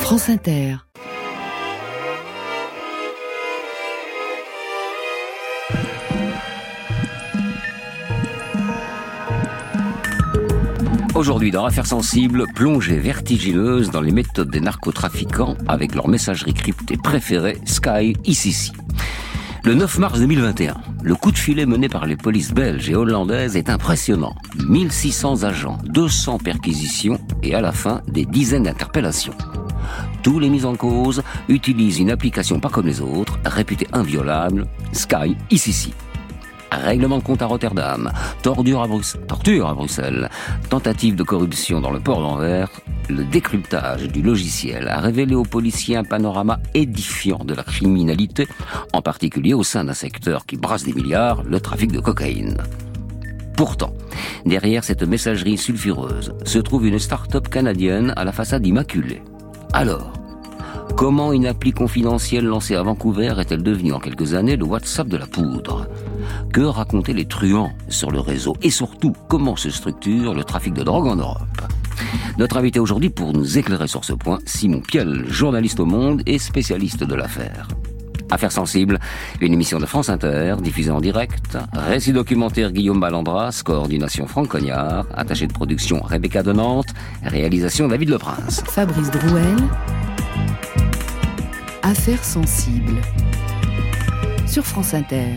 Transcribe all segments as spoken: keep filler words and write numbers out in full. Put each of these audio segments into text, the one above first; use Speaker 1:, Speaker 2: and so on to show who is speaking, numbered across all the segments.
Speaker 1: France Inter.
Speaker 2: Aujourd'hui, dans Affaires sensibles, plongée vertigineuse dans les méthodes des narcotrafiquants avec leur messagerie cryptée préférée, Sky Ici-ci. Le neuf mars deux mille vingt et un, le coup de filet mené par les polices belges et hollandaises est impressionnant. mille six cents agents, deux cents perquisitions et à la fin, des dizaines d'interpellations. Tous les mis en cause utilisent une application pas comme les autres, réputée inviolable, Sky Ici-ci. Règlement de compte à Rotterdam, torture à, Bruxelles, torture à Bruxelles, tentative de corruption dans le port d'Anvers, le décryptage du logiciel a révélé aux policiers un panorama édifiant de la criminalité, en particulier au sein d'un secteur qui brasse des milliards, le trafic de cocaïne. Pourtant, derrière cette messagerie sulfureuse se trouve une start-up canadienne à la façade immaculée. Alors, comment une appli confidentielle lancée à Vancouver est-elle devenue en quelques années le WhatsApp de la poudre ? Que racontaient les truands sur le réseau ? Et surtout, comment se structure le trafic de drogue en Europe ? Notre invité aujourd'hui pour nous éclairer sur ce point, Simon Piel, journaliste au Monde et spécialiste de l'affaire. Affaires sensibles, une émission de France Inter, diffusée en direct, récit documentaire Guillaume Ballandras, coordination Franck Cognard, attaché de production Rebecca de Nantes, réalisation David Leprince.
Speaker 1: Fabrice Drouel, Affaires sensibles, sur France Inter.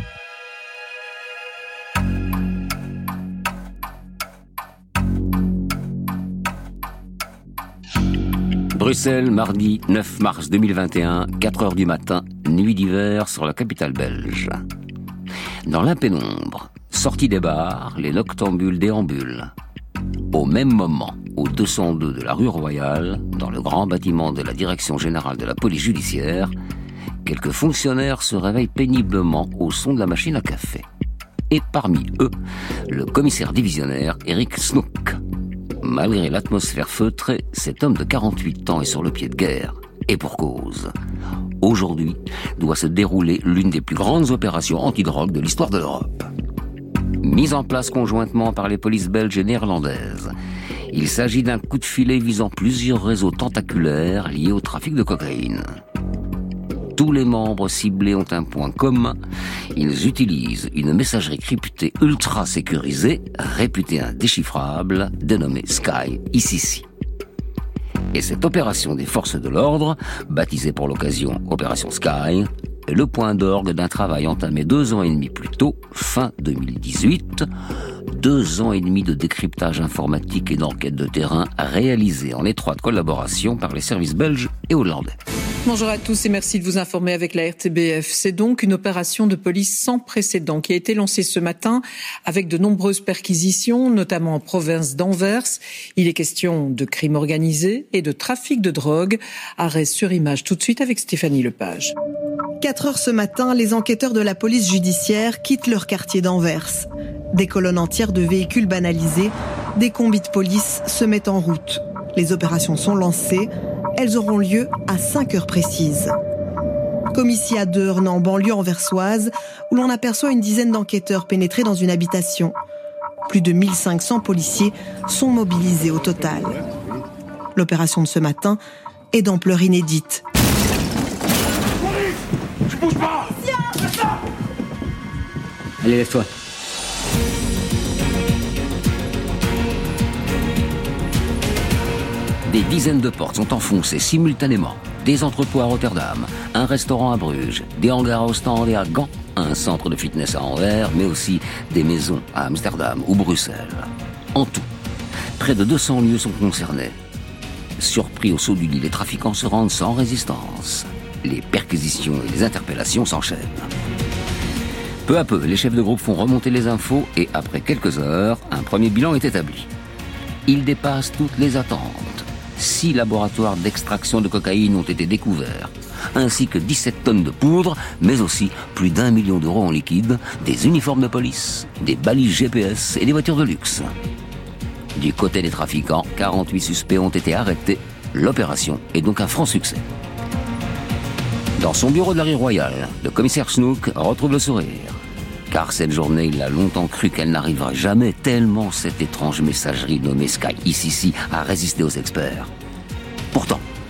Speaker 2: Bruxelles, mardi neuf mars deux mille vingt et un, quatre heures du matin, nuit d'hiver sur la capitale belge. Dans la pénombre, sortie des bars, les noctambules déambulent. Au même moment, au deux cent deux de la rue Royale, dans le grand bâtiment de la Direction générale de la police judiciaire, quelques fonctionnaires se réveillent péniblement au son de la machine à café. Et parmi eux, le commissaire divisionnaire Eric Snook. Malgré l'atmosphère feutrée, cet homme de quarante-huit ans est sur le pied de guerre. Et pour cause. Aujourd'hui, doit se dérouler l'une des plus grandes opérations antidrogue de l'histoire de l'Europe. Mise en place conjointement par les polices belges et néerlandaises. Il s'agit d'un coup de filet visant plusieurs réseaux tentaculaires liés au trafic de cocaïne. Tous les membres ciblés ont un point commun. Ils utilisent une messagerie cryptée ultra sécurisée, réputée indéchiffrable, dénommée Sky Ici-ci. Et cette opération des forces de l'ordre, baptisée pour l'occasion Opération Sky, est le point d'orgue d'un travail entamé deux ans et demi plus tôt, fin deux mille dix-huit, deux ans et demi de décryptage informatique et d'enquête de terrain réalisés en étroite collaboration par les services belges et hollandais.
Speaker 3: Bonjour à tous et merci de vous informer avec la R T B F. C'est donc une opération de police sans précédent qui a été lancée ce matin avec de nombreuses perquisitions, notamment en province d'Anvers. Il est question de crime organisé et de trafic de drogue. Arrêt sur image tout de suite avec Stéphanie Lepage.
Speaker 4: quatre heures ce matin, les enquêteurs de la police judiciaire quittent leur quartier d'Anvers. Des colonnes entières de véhicules banalisés, des combis de police se mettent en route. Les opérations sont lancées. Elles auront lieu à cinq heures précises. Commissariat d'Eurne en banlieue anversoise, où l'on aperçoit une dizaine d'enquêteurs pénétrés dans une habitation. Plus de mille cinq cents policiers sont mobilisés au total. L'opération de ce matin est d'ampleur inédite.
Speaker 5: Je bouge pas!
Speaker 2: Allez, lève-toi. Des dizaines de portes sont enfoncées simultanément. Des entrepôts à Rotterdam, un restaurant à Bruges, des hangars à Ostende et à Gand, un centre de fitness à Anvers, mais aussi des maisons à Amsterdam ou Bruxelles. En tout, près de deux cents lieux sont concernés. Surpris au saut du lit, les trafiquants se rendent sans résistance. Les perquisitions et les interpellations s'enchaînent. Peu à peu, les chefs de groupe font remonter les infos et après quelques heures, un premier bilan est établi. Il dépasse toutes les attentes. Six laboratoires d'extraction de cocaïne ont été découverts, ainsi que dix-sept tonnes de poudre, mais aussi plus d'un million d'euros en liquide, des uniformes de police, des balises G P S et des voitures de luxe. Du côté des trafiquants, quarante-huit suspects ont été arrêtés. L'opération est donc un franc succès. Dans son bureau de la rue Royale, le commissaire Snook retrouve le sourire. Car cette journée, il a longtemps cru qu'elle n'arriverait jamais, tellement cette étrange messagerie nommée Sky Ici-ci a résisté aux experts. Pourtant,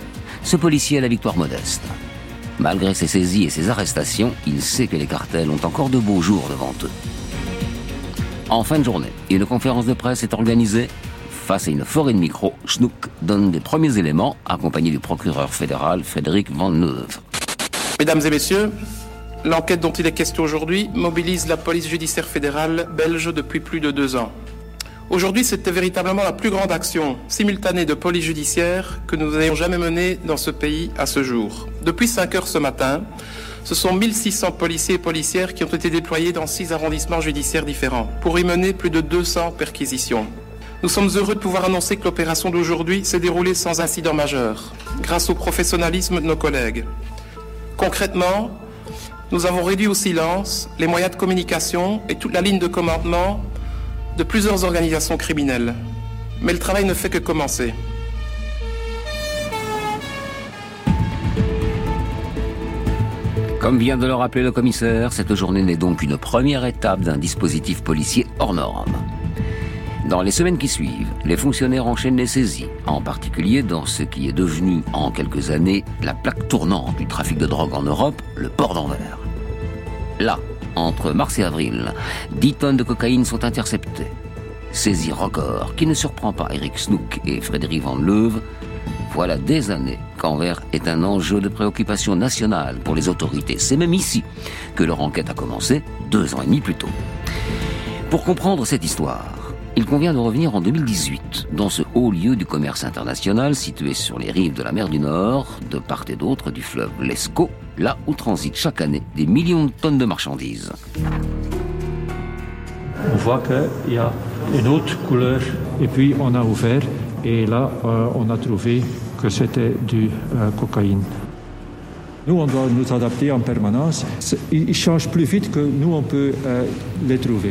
Speaker 2: Ce policier a la victoire modeste. Malgré ses saisies et ses arrestations, il sait que les cartels ont encore de beaux jours devant eux. En fin de journée, une conférence de presse est organisée. Face à une forêt de micros, Snoek donne des premiers éléments, accompagné du procureur fédéral Frederik Van Leuve.
Speaker 5: Mesdames et messieurs, l'enquête dont il est question aujourd'hui mobilise la police judiciaire fédérale belge depuis plus de deux ans. Aujourd'hui, c'était véritablement la plus grande action simultanée de police judiciaire que nous n'ayons jamais menée dans ce pays à ce jour. Depuis cinq heures ce matin, ce sont mille six cents policiers et policières qui ont été déployés dans six arrondissements judiciaires différents pour y mener plus de deux cents perquisitions. Nous sommes heureux de pouvoir annoncer que l'opération d'aujourd'hui s'est déroulée sans incident majeur, grâce au professionnalisme de nos collègues. Concrètement, nous avons réduit au silence les moyens de communication et toute la ligne de commandement de plusieurs organisations criminelles. Mais le travail ne fait que commencer.
Speaker 2: Comme vient de le rappeler le commissaire, cette journée n'est donc qu'une première étape d'un dispositif policier hors norme. Dans les semaines qui suivent, les fonctionnaires enchaînent les saisies, en particulier dans ce qui est devenu, en quelques années, la plaque tournante du trafic de drogue en Europe, le port d'Anvers. Là, entre mars et avril, dix tonnes de cocaïne sont interceptées. Saisie record qui ne surprend pas Eric Snoek et Frederik Van Leuve. Voilà des années qu'Anvers est un enjeu de préoccupation nationale pour les autorités. C'est même ici que leur enquête a commencé, deux ans et demi plus tôt. Pour comprendre cette histoire, il convient de revenir en deux mille dix-huit, dans ce haut lieu du commerce international situé sur les rives de la mer du Nord, de part et d'autre du fleuve l'Escaut, là où transitent chaque année des millions de tonnes de marchandises.
Speaker 6: On voit qu'il y a une autre couleur et puis on a ouvert et là euh, on a trouvé que c'était du euh, cocaïne. Nous on doit nous adapter en permanence. Ils changent plus vite que nous on peut euh, les trouver.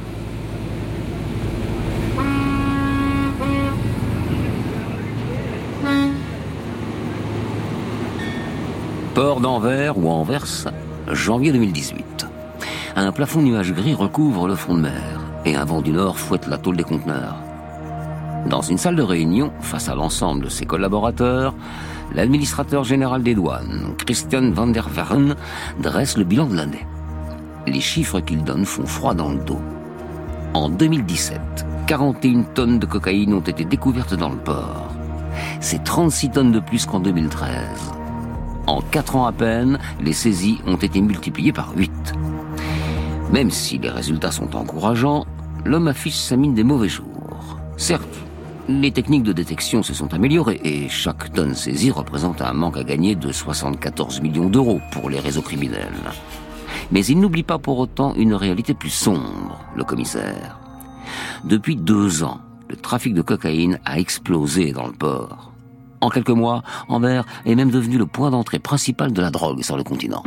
Speaker 2: Port d'Anvers ou Anvers, janvier deux mille dix-huit. Un plafond de nuages gris recouvre le front de mer et un vent du nord fouette la tôle des conteneurs. Dans une salle de réunion, face à l'ensemble de ses collaborateurs, l'administrateur général des douanes, Christian van der Veren, dresse le bilan de l'année. Les chiffres qu'il donne font froid dans le dos. En deux mille dix-sept, quarante et une tonnes de cocaïne ont été découvertes dans le port. C'est trente-six tonnes de plus qu'en deux mille treize. En quatre ans à peine, les saisies ont été multipliées par huit. Même si les résultats sont encourageants, l'homme affiche sa mine des mauvais jours. Certes, les techniques de détection se sont améliorées et chaque tonne saisie représente un manque à gagner de soixante-quatorze millions d'euros pour les réseaux criminels. Mais il n'oublie pas pour autant une réalité plus sombre, le commissaire. Depuis deux ans, le trafic de cocaïne a explosé dans le port. En quelques mois, Anvers est même devenu le point d'entrée principal de la drogue sur le continent.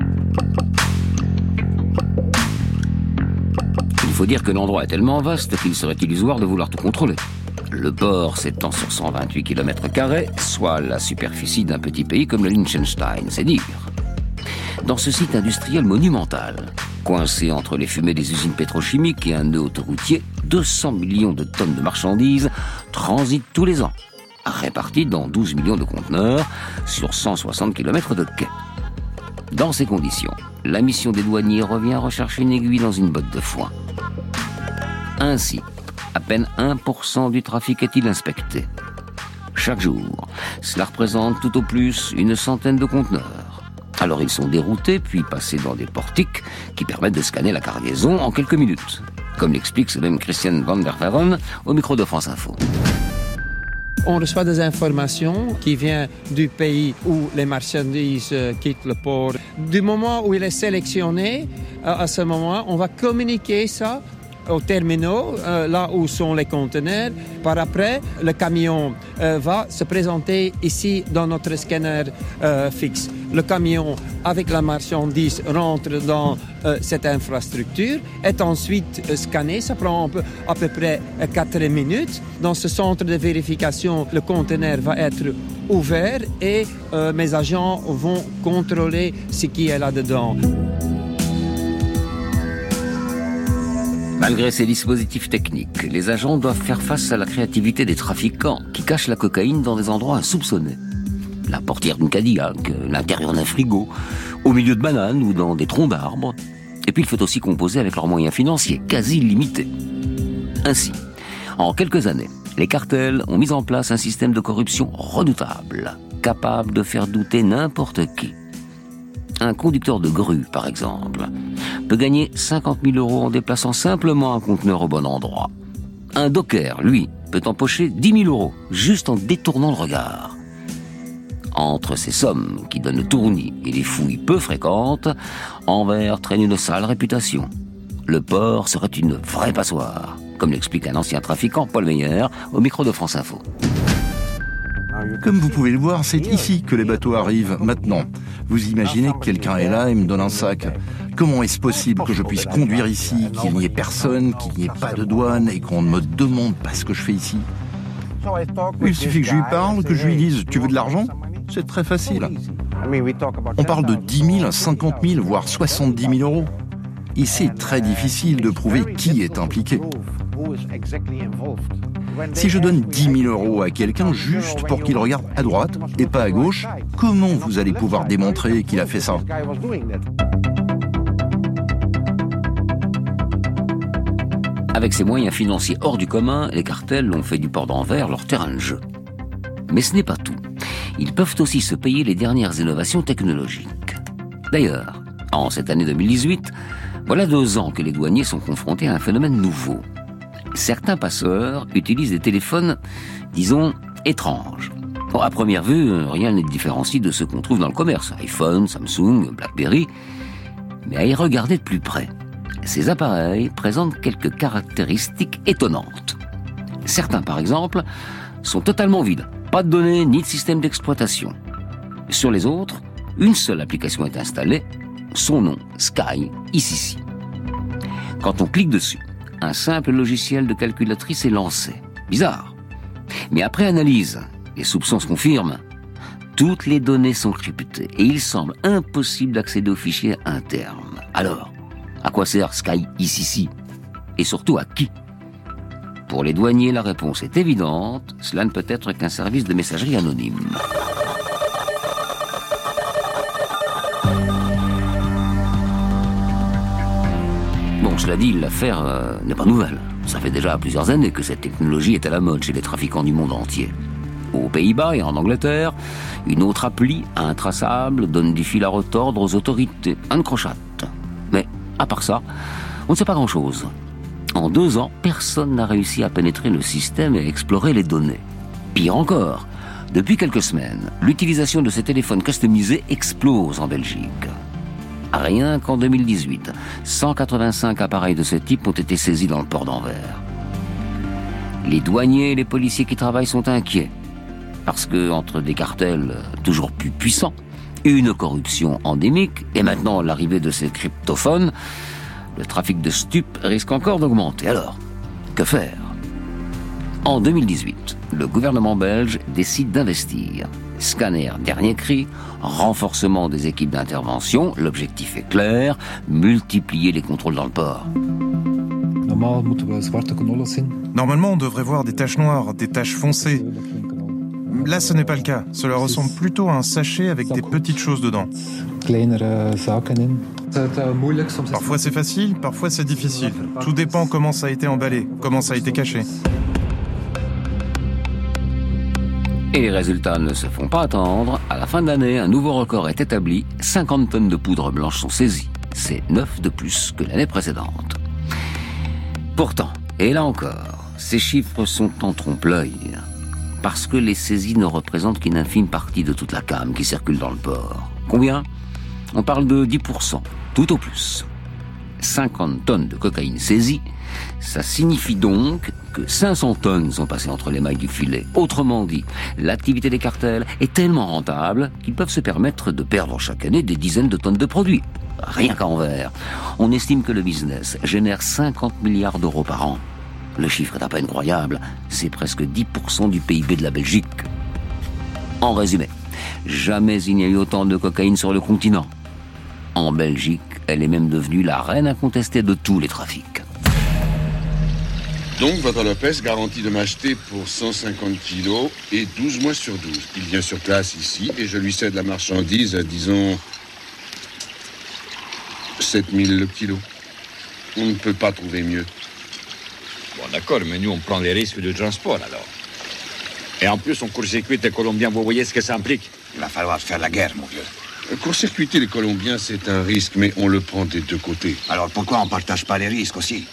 Speaker 2: Il faut dire que l'endroit est tellement vaste qu'il serait illusoire de vouloir tout contrôler. Le port s'étend sur cent vingt-huit kilomètres carrés, soit la superficie d'un petit pays comme le Liechtenstein, c'est dire. Dans ce site industriel monumental, coincé entre les fumées des usines pétrochimiques et un nœud autoroutier, deux cents millions de tonnes de marchandises transitent tous les ans, répartis dans douze millions de conteneurs sur cent soixante kilomètres de quais. Dans ces conditions, la mission des douaniers revient rechercher une aiguille dans une botte de foin. Ainsi, à peine un pour cent du trafic est-il inspecté. Chaque jour, cela représente tout au plus une centaine de conteneurs. Alors ils sont déroutés puis passés dans des portiques qui permettent de scanner la cargaison en quelques minutes, comme l'explique ce même Christian van der Veren au micro de France Info.
Speaker 7: On reçoit des informations qui viennent du pays où les marchandises quittent le port. Du moment où il est sélectionné, à ce moment, on va communiquer ça aux terminaux, euh, là où sont les conteneurs. Par après, le camion euh, va se présenter ici dans notre scanner euh, fixe. Le camion avec la marchandise rentre dans euh, cette infrastructure, est ensuite euh, scanné. Ça prend peu, à peu près quatre minutes. Dans ce centre de vérification, le conteneur va être ouvert et euh, mes agents vont contrôler ce qui est là-dedans.
Speaker 2: Malgré ces dispositifs techniques, les agents doivent faire face à la créativité des trafiquants qui cachent la cocaïne dans des endroits insoupçonnés. la portière d'une Cadillac, l'intérieur d'un frigo, au milieu de bananes ou dans des troncs d'arbres. Et puis il faut aussi composer avec leurs moyens financiers, quasi illimités. Ainsi, en quelques années, les cartels ont mis en place un système de corruption redoutable, capable de faire douter n'importe qui. Un conducteur de grue, par exemple, peut gagner cinquante mille euros en déplaçant simplement un conteneur au bon endroit. Un docker, lui, peut empocher dix mille euros, juste en détournant le regard. Entre ces sommes qui donnent le tournis et les fouilles peu fréquentes, Anvers traîne une sale réputation. Le port serait une vraie passoire, comme l'explique un ancien trafiquant, Paul Meyer, au micro de France Info.
Speaker 8: Comme vous pouvez le voir, c'est ici que les bateaux arrivent, maintenant. Vous imaginez que quelqu'un est là et me donne un sac. Comment est-ce possible que je puisse conduire ici, qu'il n'y ait personne, qu'il n'y ait pas de douane et qu'on ne me demande pas ce que je fais ici? Il suffit que je lui parle, que je lui dise « Tu veux de l'argent ?» C'est très facile. On parle de dix mille, cinquante mille, voire soixante-dix mille euros. Et c'est très difficile de prouver qui est impliqué. Si je donne dix mille euros à quelqu'un juste pour qu'il regarde à droite et pas à gauche, comment vous allez pouvoir démontrer qu'il a fait ça ?
Speaker 2: Avec ces moyens financiers hors du commun, les cartels ont fait du port d'Anvers leur terrain de jeu. Mais ce n'est pas tout. Ils peuvent aussi se payer les dernières innovations technologiques. D'ailleurs, en cette année deux mille dix-huit, voilà deux ans que les douaniers sont confrontés à un phénomène nouveau. Certains passeurs utilisent des téléphones, disons, étranges. Bon, à première vue, rien ne les différencie de ceux qu'on trouve dans le commerce, iPhone, Samsung, BlackBerry. Mais à y regarder de plus près, ces appareils présentent quelques caractéristiques étonnantes. Certains, par exemple, sont totalement vides. Pas de données ni de système d'exploitation. Sur les autres, une seule application est installée, son nom, Sky, ici. Quand on clique dessus, un simple logiciel de calculatrice est lancé. Bizarre. Mais après analyse, les soupçons se confirment. Toutes les données sont cryptées et il semble impossible d'accéder aux fichiers internes. Alors, à quoi sert Sky ici? Et surtout à qui? Pour les douaniers, la réponse est évidente. Cela ne peut être qu'un service de messagerie anonyme. Bon, cela dit, l'affaire euh, n'est pas nouvelle. Ça fait déjà plusieurs années que cette technologie est à la mode chez les trafiquants du monde entier. Aux Pays-Bas et en Angleterre, une autre appli, intraçable, donne du fil à retordre aux autorités. Un crochat. Mais, à part ça, on ne sait pas grand-chose. En deux ans, personne n'a réussi à pénétrer le système et à explorer les données. Pire encore, depuis quelques semaines, l'utilisation de ces téléphones customisés explose en Belgique. Rien qu'en deux mille dix-huit, cent quatre-vingt-cinq appareils de ce type ont été saisis dans le port d'Anvers. Les douaniers et les policiers qui travaillent sont inquiets, parce que entre des cartels toujours plus puissants, une corruption endémique et maintenant l'arrivée de ces cryptophones, le trafic de stupes risque encore d'augmenter. Alors, que faire ? En deux mille dix-huit, le gouvernement belge décide d'investir. Scanner dernier cri, renforcement des équipes d'intervention, l'objectif est clair, multiplier les contrôles dans le port.
Speaker 9: Normalement, on devrait voir des taches noires, des taches foncées. Là, ce n'est pas le cas. Cela ressemble plutôt à un sachet avec des petites choses dedans. Parfois c'est facile, parfois c'est difficile. Tout dépend comment ça a été emballé, comment ça a été caché.
Speaker 2: Et les résultats ne se font pas attendre. À la fin de l'année, un nouveau record est établi. cinquante tonnes de poudre blanche sont saisies. C'est neuf de plus que l'année précédente. Pourtant, et là encore, ces chiffres sont en trompe-l'œil. Parce que les saisies ne représentent qu'une infime partie de toute la came qui circule dans le port. Combien ? On parle de dix pour cent, tout au plus. cinquante tonnes de cocaïne saisie, ça signifie donc que cinq cents tonnes sont passées entre les mailles du filet. Autrement dit, l'activité des cartels est tellement rentable qu'ils peuvent se permettre de perdre chaque année des dizaines de tonnes de produits. Rien qu'à Anvers, on estime que le business génère cinquante milliards d'euros par an. Le chiffre est à peine croyable, c'est presque dix pour cent du P I B de la Belgique. En résumé, jamais il n'y a eu autant de cocaïne sur le continent. En Belgique, elle est même devenue la reine incontestée de tous les trafics.
Speaker 10: Donc, votre Lopez garantit de m'acheter pour cent cinquante kilos et douze mois sur douze. Il vient sur place ici et je lui cède la marchandise à, disons, sept mille kilos. On ne peut pas trouver mieux.
Speaker 11: Bon, d'accord, mais nous, on prend les risques de transport, alors. Et en plus, on court-circuite les Colombiens, vous voyez ce que ça implique?
Speaker 12: Il va falloir faire la guerre, mon vieux.
Speaker 10: Court-circuiter les Colombiens, c'est un risque, mais on le prend des deux côtés.
Speaker 12: Alors pourquoi on ne partage pas les risques aussi?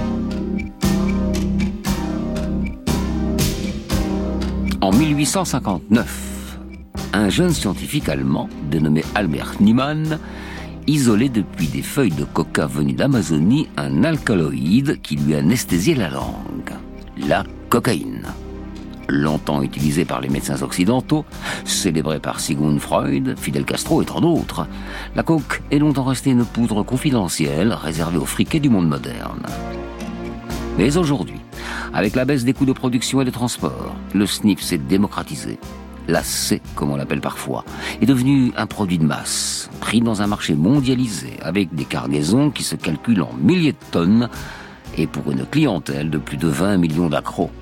Speaker 2: En mille huit cent cinquante-neuf, un jeune scientifique allemand, dénommé Albert Niemann, isolait depuis des feuilles de coca venues d'Amazonie un alcaloïde qui lui anesthésiait la langue, la cocaïne. Longtemps utilisé par les médecins occidentaux, célébré par Sigmund Freud, Fidel Castro et tant d'autres, la coke est longtemps restée une poudre confidentielle réservée aux friquets du monde moderne. Mais aujourd'hui, avec la baisse des coûts de production et de transport, le sniff s'est démocratisé. La C, comme on l'appelle parfois, est devenu un produit de masse, pris dans un marché mondialisé avec des cargaisons qui se calculent en milliers de tonnes et pour une clientèle de plus de vingt millions d'accros.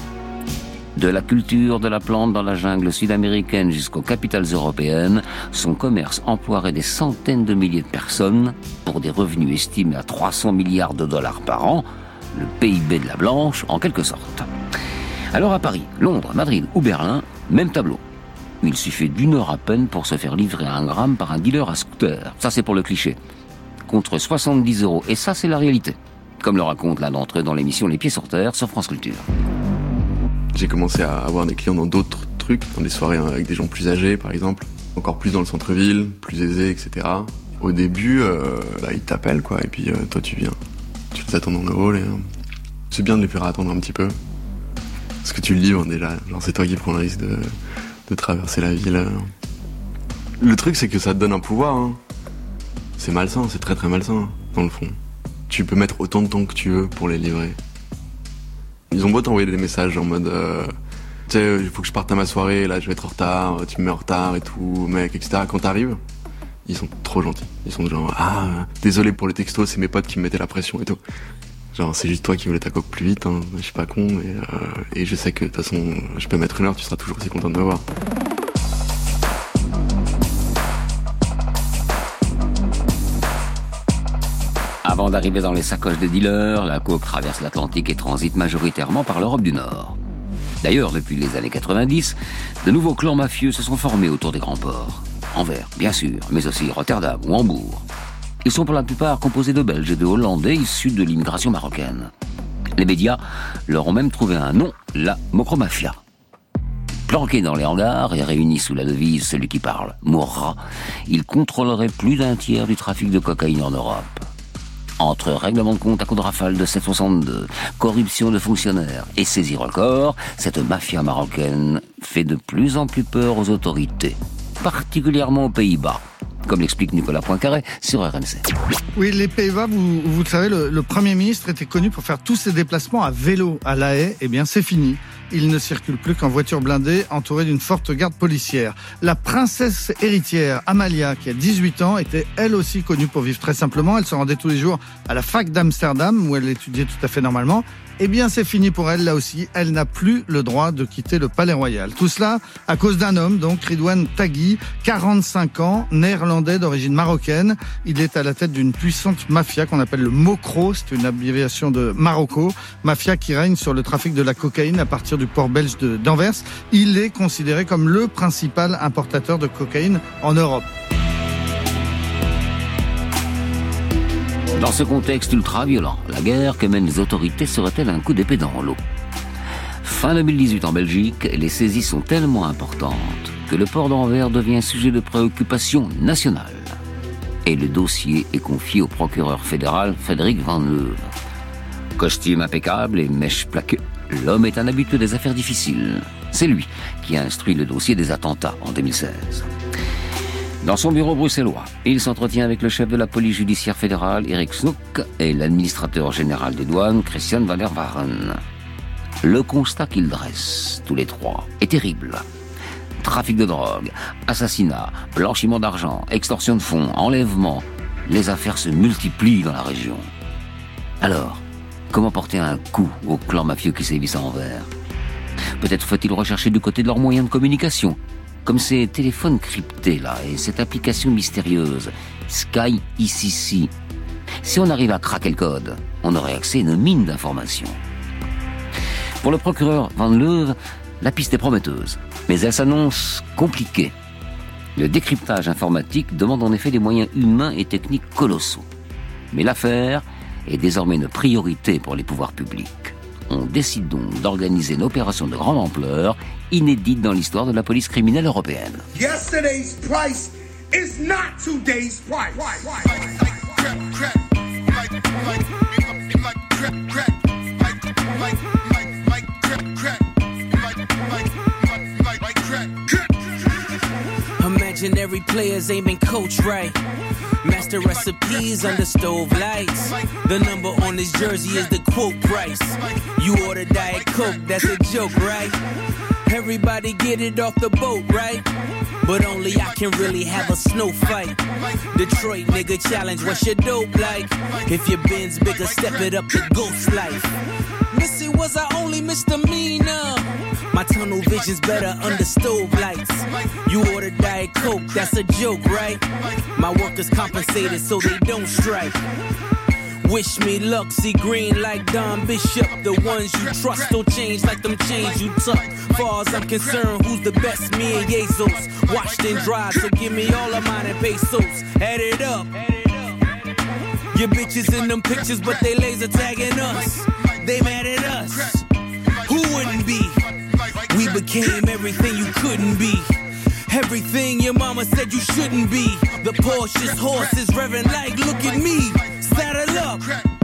Speaker 2: De la culture de la plante dans la jungle sud-américaine jusqu'aux capitales européennes, son commerce emploierait des centaines de milliers de personnes pour des revenus estimés à trois cents milliards de dollars par an, le P I B de la Blanche en quelque sorte. Alors à Paris, Londres, Madrid ou Berlin, même tableau. Il suffit d'une heure à peine pour se faire livrer un gramme par un dealer à scooter. Ça c'est pour le cliché. Contre soixante-dix euros, et ça c'est la réalité. Comme le raconte l'un d'entre eux dans l'émission Les Pieds sur Terre sur France Culture.
Speaker 13: J'ai commencé à avoir des clients dans d'autres trucs, dans des soirées avec des gens plus âgés par exemple, encore plus dans le centre-ville, plus aisés, et cetera. Au début, euh, bah, ils t'appellent quoi, et puis euh, toi tu viens. Tu les attends dans le hall et euh, c'est bien de les faire attendre un petit peu. Parce que tu le livres déjà, genre c'est toi qui prends le risque de, de traverser la ville. Le truc c'est que ça te donne un pouvoir, hein. C'est malsain, c'est très très malsain, dans le fond. Tu peux mettre autant de temps que tu veux pour les livrer. Ils ont beau t'envoyer des messages en mode euh, tu sais, il faut que je parte à ma soirée, là je vais être en retard, tu me mets en retard et tout, mec, et cetera. Quand t'arrives, ils sont trop gentils. Ils sont genre, ah, désolé pour les textos, c'est mes potes qui me mettaient la pression et tout. Genre, c'est juste toi qui voulais ta coque plus vite, hein. Je suis pas con, et, euh, et je sais que de toute façon, je peux mettre une heure, tu seras toujours aussi content de me voir.
Speaker 2: Avant d'arriver dans les sacoches des dealers, la coke traverse l'Atlantique et transite majoritairement par l'Europe du Nord. D'ailleurs, depuis les années quatre-vingt-dix, de nouveaux clans mafieux se sont formés autour des grands ports. Anvers, bien sûr, mais aussi Rotterdam ou Hambourg. Ils sont pour la plupart composés de Belges et de Hollandais issus de l'immigration marocaine. Les médias leur ont même trouvé un nom, la Mokromafia. Planqués dans les hangars et réunis sous la devise « Celui qui parle mourra », ils contrôleraient plus d'un tiers du trafic de cocaïne en Europe. Entre règlement de compte à coups de rafale de sept soixante-deux, corruption de fonctionnaires et saisie record, cette mafia marocaine fait de plus en plus peur aux autorités, particulièrement aux Pays-Bas, comme l'explique Nicolas Poincaré sur R M C.
Speaker 14: Oui, les Pays-Bas, vous, vous le savez, le, le Premier ministre était connu pour faire tous ses déplacements à vélo à La Haye. Eh bien, c'est fini. Il ne circule plus qu'en voiture blindée, entouré d'une forte garde policière. La princesse héritière Amalia, qui a dix-huit ans, était elle aussi connue pour vivre très simplement. Elle se rendait tous les jours à la fac d'Amsterdam, où elle étudiait tout à fait normalement. Eh bien, c'est fini pour elle, là aussi. Elle n'a plus le droit de quitter le Palais Royal. Tout cela à cause d'un homme, donc Ridwan Taghi, quarante-cinq ans, néerlandais d'origine marocaine. Il est à la tête d'une puissante mafia qu'on appelle le Mokro, c'est une abréviation de Marocco. Mafia qui règne sur le trafic de la cocaïne à partir du port belge de, d'Anvers. Il est considéré comme le principal importateur de cocaïne en Europe.
Speaker 2: Dans ce contexte ultra-violent, la guerre que mènent les autorités serait-elle un coup d'épée dans l'eau ? Fin deux mille dix-huit en Belgique, les saisies sont tellement importantes que le port d'Anvers devient sujet de préoccupation nationale. Et le dossier est confié au procureur fédéral Frédéric Van Leuve. Costume impeccable et mèche plaquée, l'homme est un habitué des affaires difficiles. C'est lui qui a instruit le dossier des attentats en deux mille seize. Dans son bureau bruxellois, il s'entretient avec le chef de la police judiciaire fédérale, Eric Snoek, et l'administrateur général des douanes, Christian van der Waren. Le constat qu'ils dressent, tous les trois, est terrible. Trafic de drogue, assassinat, blanchiment d'argent, extorsion de fonds, enlèvement. Les affaires se multiplient dans la région. Alors, Comment porter un coup au clan mafieux qui sévissent à Anvers? Peut-être faut-il rechercher du côté de leurs moyens de communication, comme ces téléphones cryptés là et cette application mystérieuse, Sky I C C. Si on arrive à craquer le code, on aurait accès à une mine d'informations. Pour le procureur Van Leuve, la piste est prometteuse, mais elle s'annonce compliquée. Le décryptage informatique demande en effet des moyens humains et techniques colossaux. Mais l'affaire est désormais une priorité pour les pouvoirs publics. On décide donc d'organiser une opération de grande ampleur, inédite dans l'histoire de la police criminelle européenne.
Speaker 15: Yesterday's price is not today's price.
Speaker 16: Imaginary players aiming coach right. Master recipes under stove lights. The number on his jersey is the quote price. You order Diet Coke, that's a joke, right? Everybody get it off the boat, right? But only I can really have a snow fight. Detroit nigga challenge, what's your dope like? If your bin's bigger, step it up to ghost life. Missy was our only misdemeanor. My tunnel vision's better under stove lights. You order Diet Coke, that's a joke, right? My workers compensated so they don't strike. Wish me luck, see green like Don Bishop. The ones you trust don't change like them chains you tuck. Far as I'm concerned, who's the best? Me and Jesus. Washed and dried, so give me all of mine in pesos. Add it up. Your bitches in them pictures, but they laser tagging us. They mad at us. Who wouldn't be? We became everything you couldn't be. Everything your mama said you shouldn't be. The Porsche's horse is revving like, look at me. Saddle up.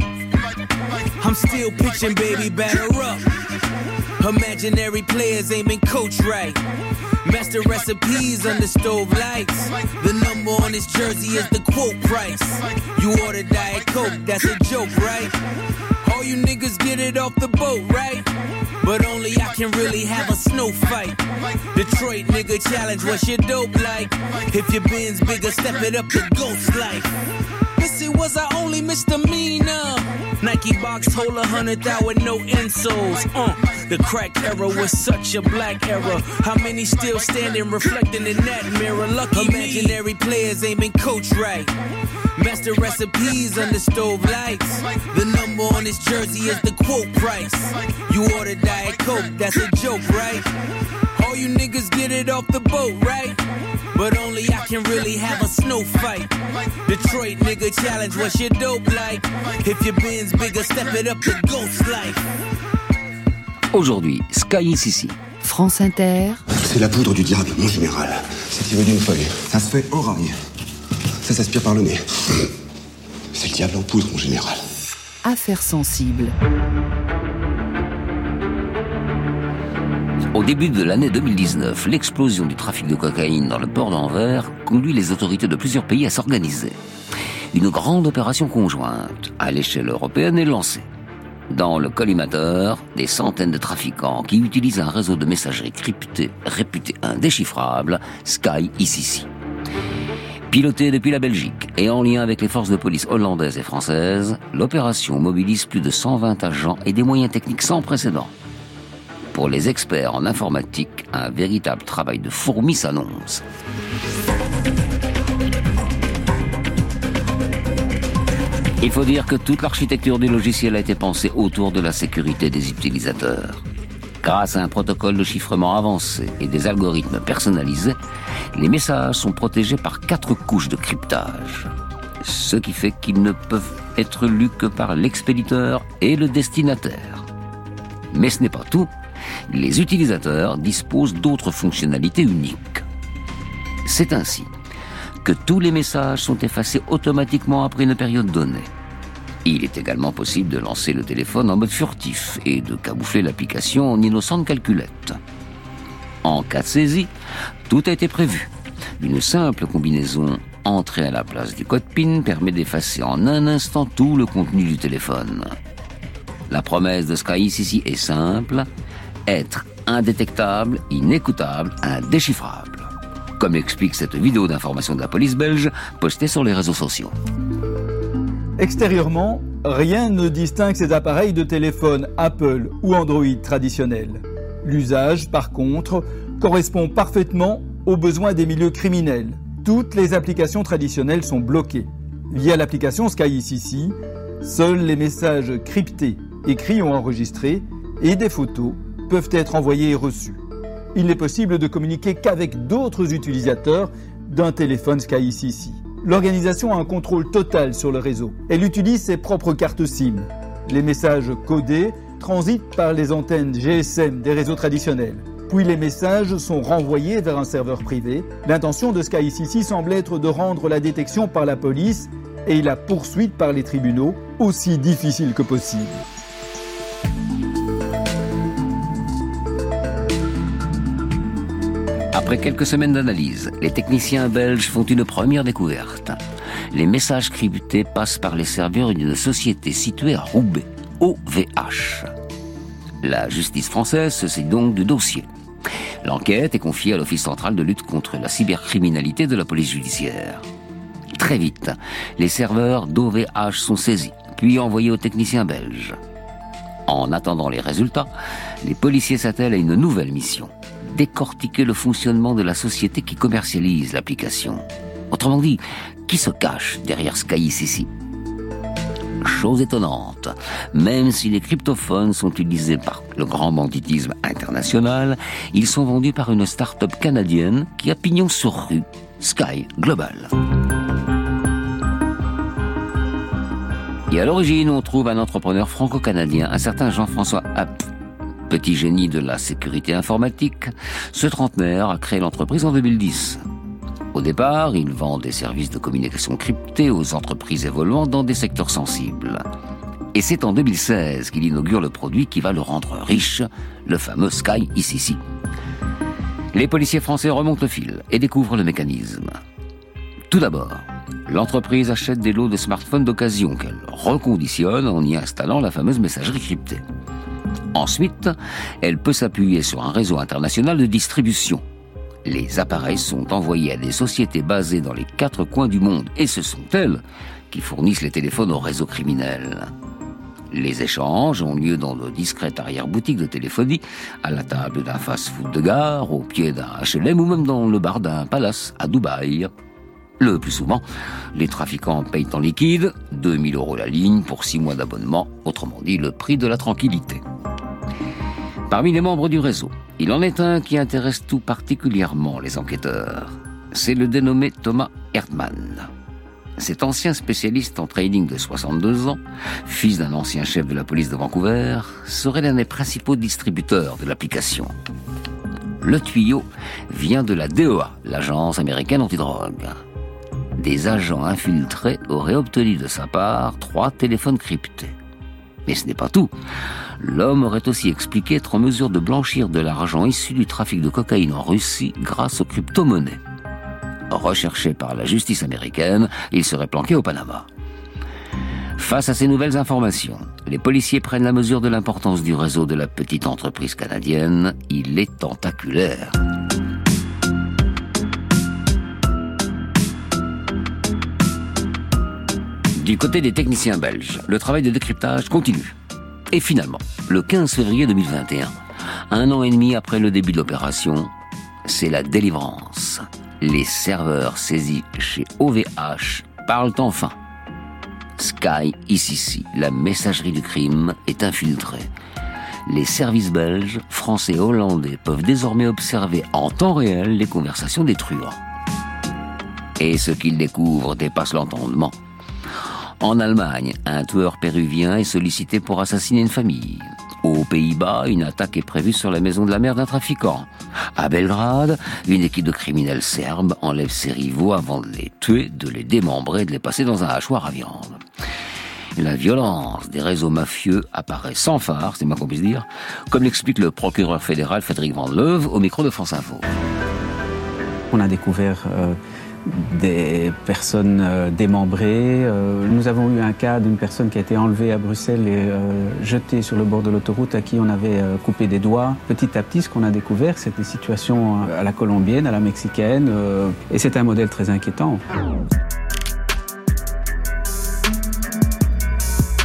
Speaker 16: I'm still pitching, baby, batter up. Imaginary players aiming coach right. Master recipes under stove lights. The number on his jersey is the quote price. You order Diet Coke, that's a joke, right? All you niggas get it off the boat, right? But only I can really have a snow fight. Detroit nigga challenge, what's your dope like? If your bin's bigger, step it up to ghost life. Missy was our only misdemeanor. Nike box hold a hundred thou with no insoles. Uh, the crack era was such a black era. How many still standing reflecting in that mirror? Lucky imaginary me. Players aiming coach right. Master recipes under stove lights. The number on his jersey is the quote price. You order Diet Coke, that's a joke, right? All you niggas get it off the boat, right? But only I can really have a snow fight. Detroit nigga challenge, what's your dope like? If your bin's bigger, step it up to ghost life.
Speaker 2: Aujourd'hui, Sky I C C.
Speaker 1: France Inter.
Speaker 12: C'est la poudre du diable, mon général. C'est tiré d'une feuille. Ça se fait en rail. Ça s'aspire par le nez. C'est le diable en poudre, mon général.
Speaker 1: Affaires sensibles.
Speaker 2: Au début de l'année deux mille dix-neuf, l'explosion du trafic de cocaïne dans le port d'Anvers conduit les autorités de plusieurs pays à s'organiser. Une grande opération conjointe, à l'échelle européenne, est lancée. Dans le collimateur, des centaines de trafiquants qui utilisent un réseau de messagerie cryptée réputé indéchiffrable, Sky I C C. Pilotée depuis la Belgique et en lien avec les forces de police hollandaises et françaises, l'opération mobilise plus de cent vingt agents et des moyens techniques sans précédent. Pour les experts en informatique, un véritable travail de fourmi s'annonce. Il faut dire que toute l'architecture du logiciel a été pensée autour de la sécurité des utilisateurs. Grâce à un protocole de chiffrement avancé et des algorithmes personnalisés, les messages sont protégés par quatre couches de cryptage. Ce qui fait qu'ils ne peuvent être lus que par l'expéditeur et le destinataire. Mais ce n'est pas tout. Les utilisateurs disposent d'autres fonctionnalités uniques. C'est ainsi que tous les messages sont effacés automatiquement après une période donnée. Il est également possible de lancer le téléphone en mode furtif et de camoufler l'application en innocente calculette. En cas de saisie, tout a été prévu. Une simple combinaison entrée à la place du code PIN permet d'effacer en un instant tout le contenu du téléphone. La promesse de Sky I C C est simple, être indétectable, inécoutable, indéchiffrable. Comme l'explique cette vidéo d'information de la police belge postée sur les réseaux sociaux.
Speaker 17: Extérieurement, rien ne distingue ces appareils de téléphone Apple ou Android traditionnels. L'usage, par contre, correspond parfaitement aux besoins des milieux criminels. Toutes les applications traditionnelles sont bloquées. Via l'application SkyECC, seuls les messages cryptés, écrits ou enregistrés, et des photos peuvent être envoyés et reçus. Il n'est possible de communiquer qu'avec d'autres utilisateurs d'un téléphone SkyECC. L'organisation a un contrôle total sur le réseau. Elle utilise ses propres cartes SIM. Les messages codés transitent par les antennes G S M des réseaux traditionnels. Puis les messages sont renvoyés vers un serveur privé. L'intention de SkyECC semble être de rendre la détection par la police et la poursuite par les tribunaux aussi difficile que possible.
Speaker 2: Après quelques semaines d'analyse, les techniciens belges font une première découverte. Les messages cryptés passent par les serveurs d'une société située à Roubaix, O V H. La justice française se saisit donc du dossier. L'enquête est confiée à l'Office central de lutte contre la cybercriminalité de la police judiciaire. Très vite, les serveurs d'O V H sont saisis, puis envoyés aux techniciens belges. En attendant les résultats, les policiers s'attellent à une nouvelle mission. Décortiquer le fonctionnement de la société qui commercialise l'application. Autrement dit, qui se cache derrière SkyECC? Chose étonnante, même si les cryptophones sont utilisés par le grand banditisme international, ils sont vendus par une start-up canadienne qui a pignon sur rue, Sky Global. Et à l'origine, on trouve un entrepreneur franco-canadien, un certain Jean-François App. Petit génie de la sécurité informatique, ce trentenaire a créé l'entreprise en deux mille dix. Au départ, il vend des services de communication cryptés aux entreprises évoluant dans des secteurs sensibles. Et c'est en deux mille seize qu'il inaugure le produit qui va le rendre riche, le fameux SkyECC. Les policiers français remontent le fil et découvrent le mécanisme. Tout d'abord, l'entreprise achète des lots de smartphones d'occasion qu'elle reconditionne en y installant la fameuse messagerie cryptée. Ensuite, elle peut s'appuyer sur un réseau international de distribution. Les appareils sont envoyés à des sociétés basées dans les quatre coins du monde et ce sont elles qui fournissent les téléphones au réseau criminel. Les échanges ont lieu dans de discrètes arrière-boutiques de téléphonie, à la table d'un fast-food de gare, au pied d'un H L M ou même dans le bar d'un palace à Dubaï. Le plus souvent, les trafiquants payent en liquide, deux mille euros la ligne pour six mois d'abonnement, autrement dit le prix de la tranquillité. Parmi les membres du réseau, il en est un qui intéresse tout particulièrement les enquêteurs. C'est le dénommé Thomas Erdmann. Cet ancien spécialiste en trading de soixante-deux ans, fils d'un ancien chef de la police de Vancouver, serait l'un des principaux distributeurs de l'application. Le tuyau vient de la D E A, l'agence américaine antidrogue. Des agents infiltrés auraient obtenu de sa part trois téléphones cryptés. Mais ce n'est pas tout. L'homme aurait aussi expliqué être en mesure de blanchir de l'argent issu du trafic de cocaïne en Russie grâce aux crypto-monnaies. Recherché par la justice américaine, il serait planqué au Panama. Face à ces nouvelles informations, les policiers prennent la mesure de l'importance du réseau de la petite entreprise canadienne. Il est tentaculaire. Du côté des techniciens belges, le travail de décryptage continue. Et finalement, le quinze février deux mille vingt et un, un an et demi après le début de l'opération, c'est la délivrance. Les serveurs saisis chez O V H parlent enfin. SkyECC, la messagerie du crime, est infiltrée. Les services belges, français et hollandais peuvent désormais observer en temps réel les conversations des truands. Et ce qu'ils découvrent dépasse l'entendement. En Allemagne, un tueur péruvien est sollicité pour assassiner une famille. Aux Pays-Bas, une attaque est prévue sur la maison de la mère d'un trafiquant. À Belgrade, une équipe de criminels serbes enlève ses rivaux avant de les tuer, de les démembrer et de les passer dans un hachoir à viande. La violence des réseaux mafieux apparaît sans phare, c'est moins qu'on puisse dire, comme l'explique le procureur fédéral Frédéric Van Leuve au micro de France Info.
Speaker 18: On a découvert euh, des personnes euh, démembrées. Euh, nous avons eu un cas d'une personne qui a été enlevée à Bruxelles et euh, jetée sur le bord de l'autoroute à qui on avait euh, coupé des doigts. Petit à petit, ce qu'on a découvert, c'est des situations à la colombienne, à la mexicaine, euh, et c'est un modèle très inquiétant.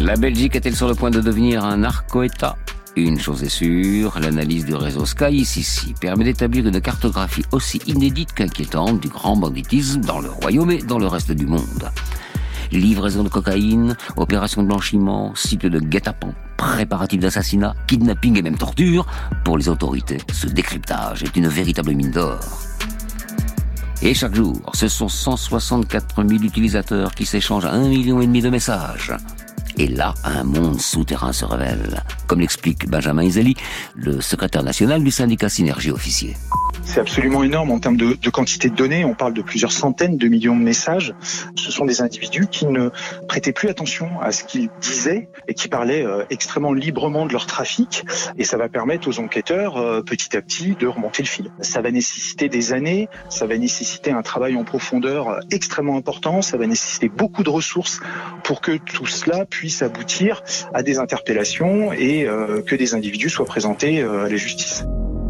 Speaker 2: La Belgique est-elle sur le point de devenir un narco-État ? Une chose est sûre, l'analyse du réseau Sky I C C permet d'établir une cartographie aussi inédite qu'inquiétante du grand banditisme dans le royaume et dans le reste du monde. Livraison de cocaïne, opération de blanchiment, site de guet-apens, préparatifs d'assassinat, kidnapping et même torture, pour les autorités, ce décryptage est une véritable mine d'or. Et chaque jour, ce sont cent soixante-quatre mille utilisateurs qui s'échangent un million et demi de messages. Et là, un monde souterrain se révèle, comme l'explique Benjamin Iseli, le secrétaire national du syndicat Synergie Officier.
Speaker 19: C'est absolument énorme en termes de, de quantité de données. On parle de plusieurs centaines de millions de messages. Ce sont des individus qui ne prêtaient plus attention à ce qu'ils disaient et qui parlaient euh, extrêmement librement de leur trafic. Et ça va permettre aux enquêteurs, euh, petit à petit, de remonter le fil. Ça va nécessiter des années, ça va nécessiter un travail en profondeur euh, extrêmement important, ça va nécessiter beaucoup de ressources pour que tout cela puisse aboutir à des interpellations et euh, que des individus soient présentés euh, à la justice.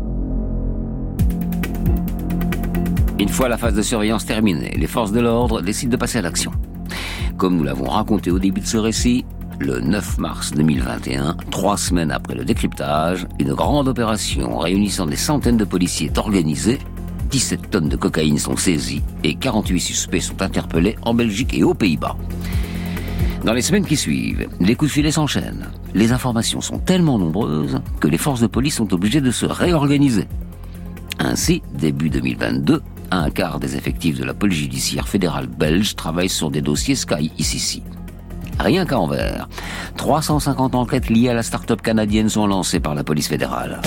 Speaker 2: Une fois la phase de surveillance terminée, les forces de l'ordre décident de passer à l'action. Comme nous l'avons raconté au début de ce récit, le neuf mars deux mille vingt et un, trois semaines après le décryptage, une grande opération réunissant des centaines de policiers est organisée, dix-sept tonnes de cocaïne sont saisies et quarante-huit suspects sont interpellés en Belgique et aux Pays-Bas. Dans les semaines qui suivent, les coups de filet s'enchaînent. Les informations sont tellement nombreuses que les forces de police sont obligées de se réorganiser. Ainsi, début deux mille vingt-deux, un quart des effectifs de la police judiciaire fédérale belge travaillent sur des dossiers Sky I C C. Rien qu'à Anvers, trois cent cinquante enquêtes liées à la start-up canadienne sont lancées par la police fédérale.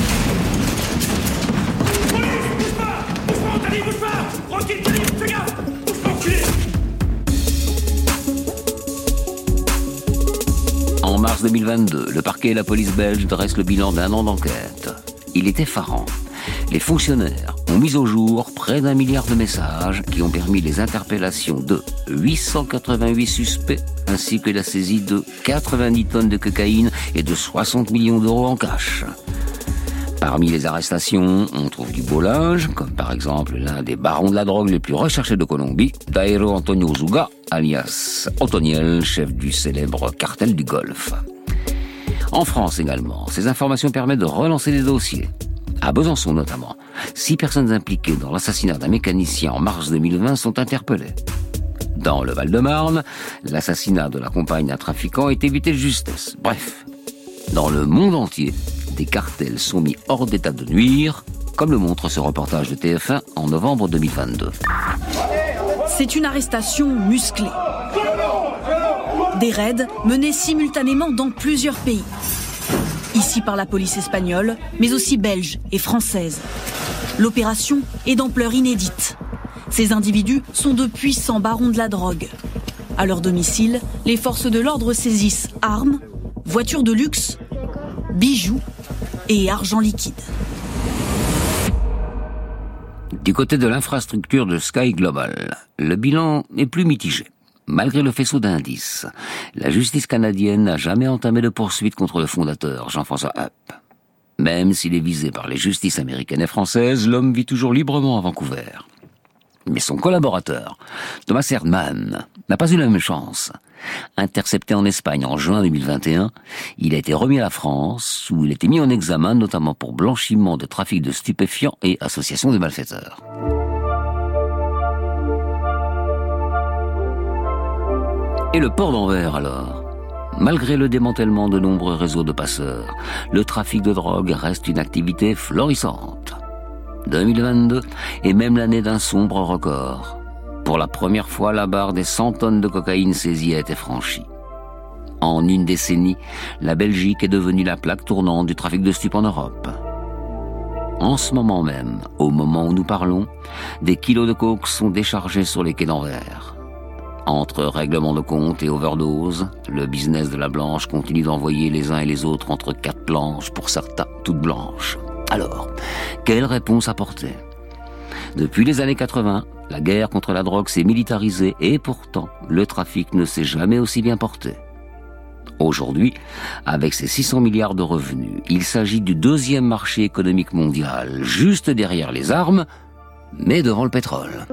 Speaker 2: En mars deux mille vingt-deux, le parquet et la police belge dressent le bilan d'un an d'enquête. Il est effarant. Les fonctionnaires ont mis au jour près d'un milliard de messages qui ont permis les interpellations de huit cent quatre-vingt-huit suspects ainsi que la saisie de quatre-vingt-dix tonnes de cocaïne et de soixante millions d'euros en cash. Parmi les arrestations, on trouve du beau linge, comme par exemple l'un des barons de la drogue les plus recherchés de Colombie, Dairo Antonio Zuga, alias Otoniel, chef du célèbre cartel du Golfe. En France également, ces informations permettent de relancer des dossiers. À Besançon notamment, six personnes impliquées dans l'assassinat d'un mécanicien en mars deux mille vingt sont interpellées. Dans le Val-de-Marne, l'assassinat de la compagne d'un trafiquant est évité de justesse. Bref, dans le monde entier, des cartels sont mis hors d'état de nuire, comme le montre ce reportage de T F un en novembre deux mille vingt-deux.
Speaker 20: C'est une arrestation musclée. Des raids menés simultanément dans plusieurs pays. Ici par la police espagnole, mais aussi belge et française. L'opération est d'ampleur inédite. Ces individus sont de puissants barons de la drogue. À leur domicile, les forces de l'ordre saisissent armes, voitures de luxe, bijoux et argent liquide.
Speaker 2: Du côté de l'infrastructure de Sky Global, le bilan est plus mitigé. Malgré le faisceau d'indices, la justice canadienne n'a jamais entamé de poursuite contre le fondateur, Jean-François Hupp. Même s'il est visé par les justices américaines et françaises, l'homme vit toujours librement à Vancouver. Mais son collaborateur, Thomas Erdmann, n'a pas eu la même chance. Intercepté en Espagne en juin deux mille vingt et un, il a été remis à la France, où il a été mis en examen notamment pour blanchiment de trafic de stupéfiants et association de malfaiteurs. Et le port d'Anvers, alors ? Malgré le démantèlement de nombreux réseaux de passeurs, le trafic de drogue reste une activité florissante. deux mille vingt-deux est même l'année d'un sombre record. Pour la première fois, la barre des cent tonnes de cocaïne saisie a été franchie. En une décennie, la Belgique est devenue la plaque tournante du trafic de stupes en Europe. En ce moment même, au moment où nous parlons, des kilos de coke sont déchargés sur les quais d'Anvers. Entre règlement de compte et overdose, le business de la blanche continue d'envoyer les uns et les autres entre quatre planches, pour certains toutes blanches. Alors, quelle réponse apporter ? Depuis les années quatre-vingts, la guerre contre la drogue s'est militarisée et pourtant, le trafic ne s'est jamais aussi bien porté. Aujourd'hui, avec ses six cents milliards de revenus, il s'agit du deuxième marché économique mondial, juste derrière les armes, mais devant le pétrole.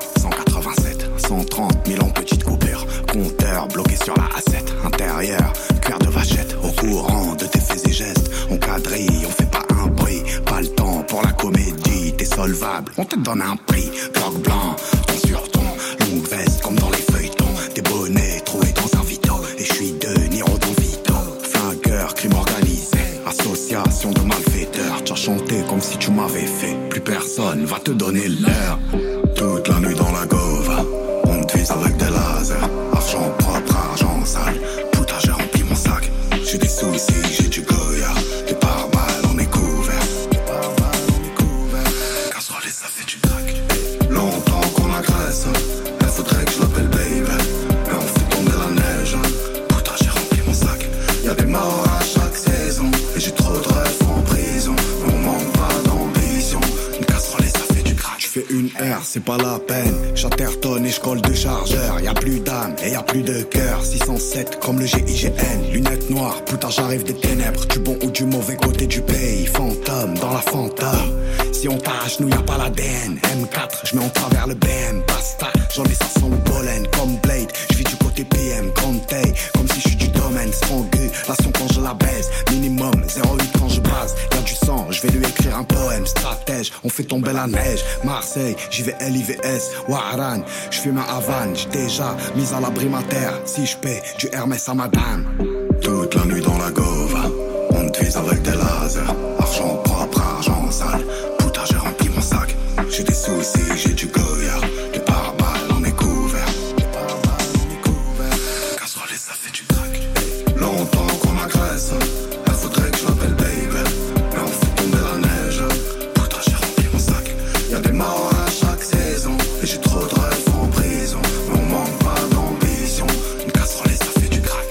Speaker 12: cent quatre-vingt-sept, cent trente mille en petite coupure. Compteur bloqué sur la A sept. Intérieur, cuir de vachette. Au courant de tes faits et gestes. On quadrille, on fait pas un bruit. Pas le temps pour la comédie. T'es solvable, on te donne un prix. Bloc blanc, ton sur ton. Longue veste comme dans les feuilletons. Des bonnets troués dans un vito. Et je suis de Niro dans Vito. Flingueur, crime organisé. Association de malfaiteurs. T'as chanté comme si tu m'avais fait. Plus personne va te donner l'heure. Toute la nuit dans la gova. On te vise avec des lasers. Argent propre, argent sale. Putain, j'ai rempli mon sac. J'ai des soucis, j'ai du Goya. Des pare-balles, on est couvert. Des pare-balles, on est couvert. Casserole et ça fait du crack. Longtemps qu'on agresse. Elle faudrait que je l'appelle baby. Mais on fait tomber la neige. Putain, j'ai rempli mon sac. Y'a des morts à chaque saison. Et j'ai trop de rêves en prison. Mais on manque pas d'ambition. Une casserole et ça fait du crack. Je fais une R, c'est pas la peine. J'intertonne et je colle deux chargeurs. Y'a plus d'âme et y'a plus de cœur. six cent sept comme le G I G N. Lunettes noires, putain j'arrive des ténèbres. Du bon ou du mauvais côté du pays. Fantôme dans la fantôme. Si on t'arrache nous y'a pas l'A D N. M quatre, je mets en travers le B M. Basta, j'en ai ça sans le pollen. Comme Blade, je vis du côté P M. Grande taille, comme si je suis du domaine. Strangulation quand je la baise. Minimum, zéro huit quand je base. Y'a du sang, je vais lui écrire un poème. Stratège, on fait tomber la neige. Marseille, j'y vais L I V S. Waran, je fume un Havane. J'ai déjà mis à l'abri ma terre. Si je paie du Hermès à madame. Toute la nuit dans la gova. On te vise avec des lasers. Argent propre, argent sale. Putain, j'ai rempli mon sac. J'ai des soucis, j'ai du Goya. Des pare-balles, on est couvert. Des pare-balles, on est couvert. Casserole et ça fait du crack. Longtemps qu'on agresse. Elle faudrait que je l'appelle baby. Mais on fait tomber la neige. Putain, j'ai rempli mon sac. Y'a des morts à chaque saison. Et j'ai trop de rêves en prison. Mais on manque pas d'ambition. Une casserole et ça fait du crack.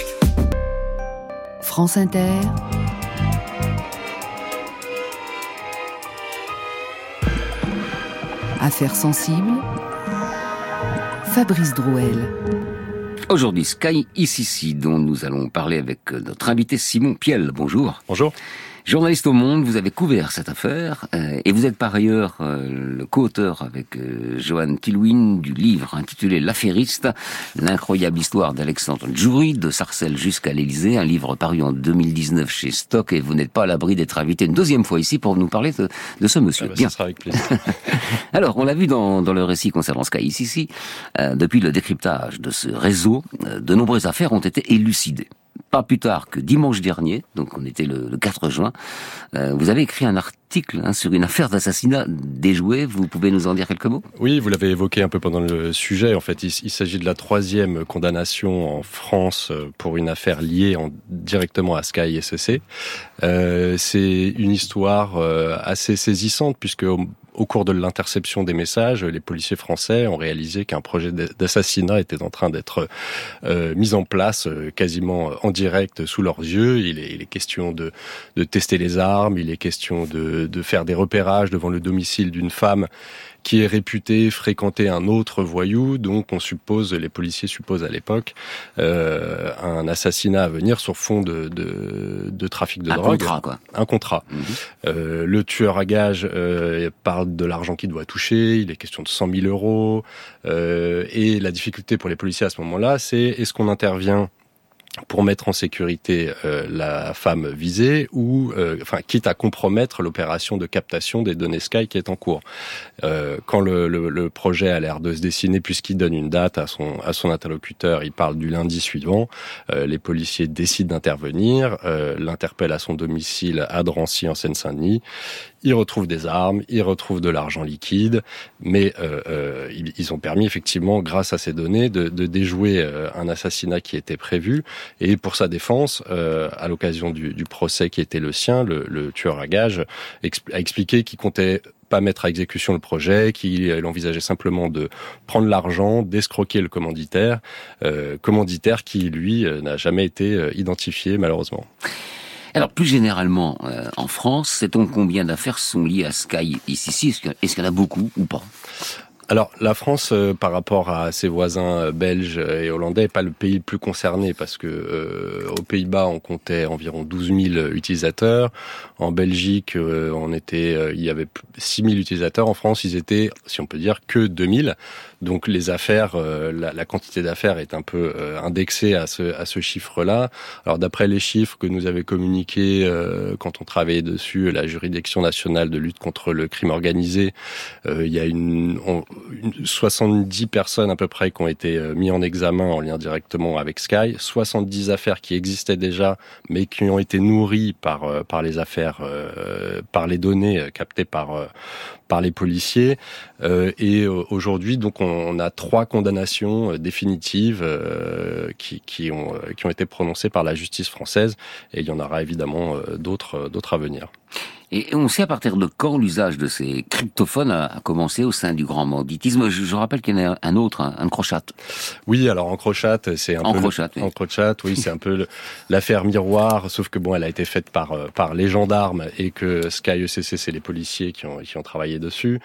Speaker 1: France Inter. Affaires sensibles. Fabrice Drouel.
Speaker 2: Aujourd'hui, Sky Ici, dont nous allons parler avec notre invité Simon Piel. Bonjour.
Speaker 21: Bonjour.
Speaker 2: Journaliste au Monde, vous avez couvert cette affaire euh, et vous êtes par ailleurs euh, le co-auteur avec euh, Johan Tilwin du livre intitulé L'affairiste, l'incroyable histoire d'Alexandre Djouri, de Sarcelles jusqu'à l'Élysée, un livre paru en deux mille dix-neuf chez Stock, et vous n'êtes pas à l'abri d'être invité une deuxième fois ici pour nous parler de, de ce monsieur.
Speaker 21: Ah bah,
Speaker 2: Bien.
Speaker 21: Ça sera avec plaisir.
Speaker 2: Alors, on l'a vu dans, dans le récit concernant Sky Ici, euh, depuis le décryptage de ce réseau, euh, de nombreuses affaires ont été élucidées. Pas plus tard que dimanche dernier, donc on était le, le quatre juin, euh, vous avez écrit un article hein, sur une affaire d'assassinat déjouée. Vous pouvez nous en dire quelques mots ?
Speaker 21: Oui, vous l'avez évoqué un peu pendant le sujet. En fait, il, il s'agit de la troisième condamnation en France pour une affaire liée en, directement à Sky S C. Euh, c'est une histoire euh, assez saisissante puisque au, Au cours de l'interception des messages, les policiers français ont réalisé qu'un projet d'assassinat était en train d'être euh, mis en place euh, quasiment en direct sous leurs yeux. Il est, il est question de, de tester les armes, il est question de, de faire des repérages devant le domicile d'une femme qui est réputé fréquenter un autre voyou, donc on suppose, les policiers supposent à l'époque, euh, un assassinat à venir sur fond de, de, de trafic de
Speaker 2: un
Speaker 21: drogue.
Speaker 2: Un contrat, quoi.
Speaker 21: Un contrat. Mmh. Euh, le tueur à gages euh, parle de l'argent qu'il doit toucher, il est question de cent mille euros, euh, et la difficulté pour les policiers à ce moment-là, c'est est-ce qu'on intervient pour mettre en sécurité euh, la femme visée ou, euh, enfin, quitte à compromettre l'opération de captation des données Sky qui est en cours. Euh, quand le, le, le projet a l'air de se dessiner, puisqu'il donne une date à son à son interlocuteur, il parle du lundi suivant. Euh, les policiers décident d'intervenir, euh, l'interpellent à son domicile à Drancy en Seine-Saint-Denis. Ils retrouvent des armes, ils retrouvent de l'argent liquide, mais euh, euh, ils, ils ont permis effectivement, grâce à ces données, de, de déjouer euh, un assassinat qui était prévu. Et pour sa défense, euh, à l'occasion du, du procès qui était le sien, le, le tueur à gages expl- a expliqué qu'il comptait pas mettre à exécution le projet, qu'il envisageait simplement de prendre l'argent, d'escroquer le commanditaire, euh, commanditaire qui, lui, euh, n'a jamais été euh, identifié, malheureusement.
Speaker 2: Alors, plus généralement, euh, en France, sait-on combien d'affaires sont liées à Sky ici? Est-ce qu'il y en a beaucoup ou pas?
Speaker 21: Alors, la France, euh, par rapport à ses voisins euh, belges et hollandais, n'est pas le pays le plus concerné parce que euh, aux Pays-Bas, on comptait environ douze mille utilisateurs. En Belgique, euh, on était, euh, il y avait six mille utilisateurs. En France, ils étaient, si on peut dire, que deux mille. Donc, les affaires, euh, la, la quantité d'affaires est un peu euh, indexée à ce, à ce chiffre-là. Alors, d'après les chiffres que nous avait communiqués euh, quand on travaillait dessus, la juridiction nationale de lutte contre le crime organisé, euh, il y a une, on, une soixante-dix personnes à peu près qui ont été euh, mis en examen en lien directement avec Sky, soixante-dix affaires qui existaient déjà, mais qui ont été nourries par euh, par les affaires, euh, par les données euh, captées par euh, par les policiers. Euh, et euh, aujourd'hui, donc, on, on a trois condamnations euh, définitives euh, qui, qui, ont, euh, qui ont été prononcées par la justice française. Et il y en aura évidemment euh, d'autres, euh, d'autres à venir.
Speaker 2: Et on sait à partir de quand l'usage de ces cryptophones a, a commencé au sein du grand banditisme. Je, je rappelle qu'il y en a un autre, un, un Crochat.
Speaker 21: Oui, alors Encrochat, c'est un
Speaker 2: en
Speaker 21: peu
Speaker 2: Crochat,
Speaker 21: le,
Speaker 2: oui.
Speaker 21: Encrochat, oui, c'est un peu le, l'affaire miroir, sauf que bon, elle a été faite par par les gendarmes et que Sky E C C, c'est les policiers qui ont qui ont travaillé dessus.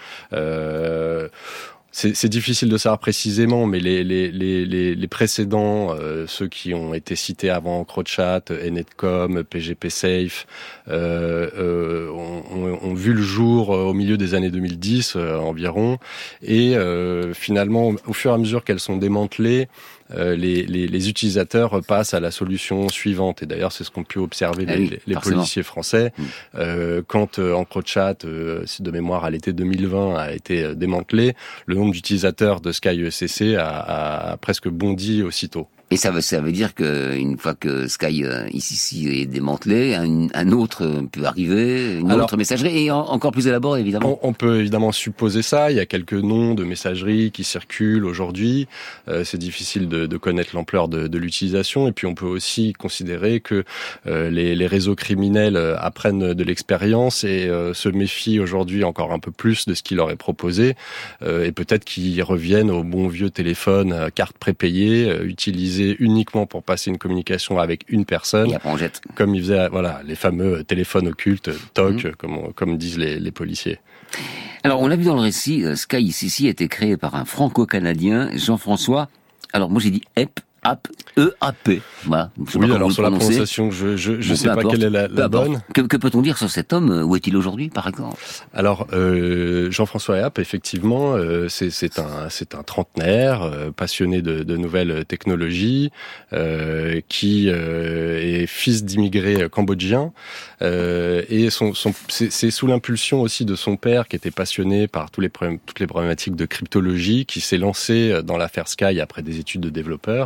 Speaker 21: Euh, C'est, c'est difficile de savoir précisément, mais les, les, les, les, les précédents, euh, ceux qui ont été cités avant, Encrochat, Enetcom, P G P Safe, euh, euh, ont, ont vu le jour au milieu des années deux mille dix euh, environ. Et euh, finalement, au fur et à mesure qu'elles sont démantelées, Euh, les, les, les utilisateurs passent à la solution suivante. Et d'ailleurs, c'est ce qu'ont pu observer
Speaker 2: ah
Speaker 21: les,
Speaker 2: oui,
Speaker 21: les policiers français. Mmh. Euh, quand euh, Encrochat, euh, de mémoire, à l'été deux mille vingt, a été démantelé, le nombre d'utilisateurs de Sky E C C a, a, a presque bondi aussitôt.
Speaker 2: Et ça veut, ça veut dire qu'une fois que Sky euh, ici est démantelé, un, un autre peut arriver, une Alors, autre messagerie, et en, encore plus élaborée, évidemment.
Speaker 21: On, on peut évidemment supposer ça. Il y a quelques noms de messageries qui circulent aujourd'hui. Euh, c'est difficile de, de connaître l'ampleur de, de l'utilisation. Et puis on peut aussi considérer que euh, les, les réseaux criminels apprennent de l'expérience et euh, se méfient aujourd'hui encore un peu plus de ce qui leur est proposé. Euh, et peut-être qu'ils reviennent au bon vieux téléphone à carte prépayée, euh, utilisé uniquement pour passer une communication avec une personne.
Speaker 2: Et après on jette.
Speaker 21: Comme ils faisaient, voilà, les fameux téléphones occultes, T O C, mmh. comme, comme disent les, les policiers.
Speaker 2: Alors, on l'a vu dans le récit, Sky ici a été créé par un franco-canadien, Jean-François. Alors, moi j'ai dit E P, A P, E A P. Voilà.
Speaker 21: Oui, alors sur la prononciation, je je, je bon, sais pas importe, quelle est la, la bonne.
Speaker 2: Que, que peut-on dire sur cet homme? Où est-il aujourd'hui, par exemple?
Speaker 21: Alors, euh, Jean-François Eap, effectivement, euh, c'est, c'est un c'est un trentenaire euh, passionné de, de nouvelles technologies, euh, qui euh, est fils d'immigrés cambodgiens, euh, et son son c'est, c'est sous l'impulsion aussi de son père, qui était passionné par tous les problèmes, toutes les problématiques de cryptologie, qui s'est lancé dans l'affaire Sky après des études de développeur.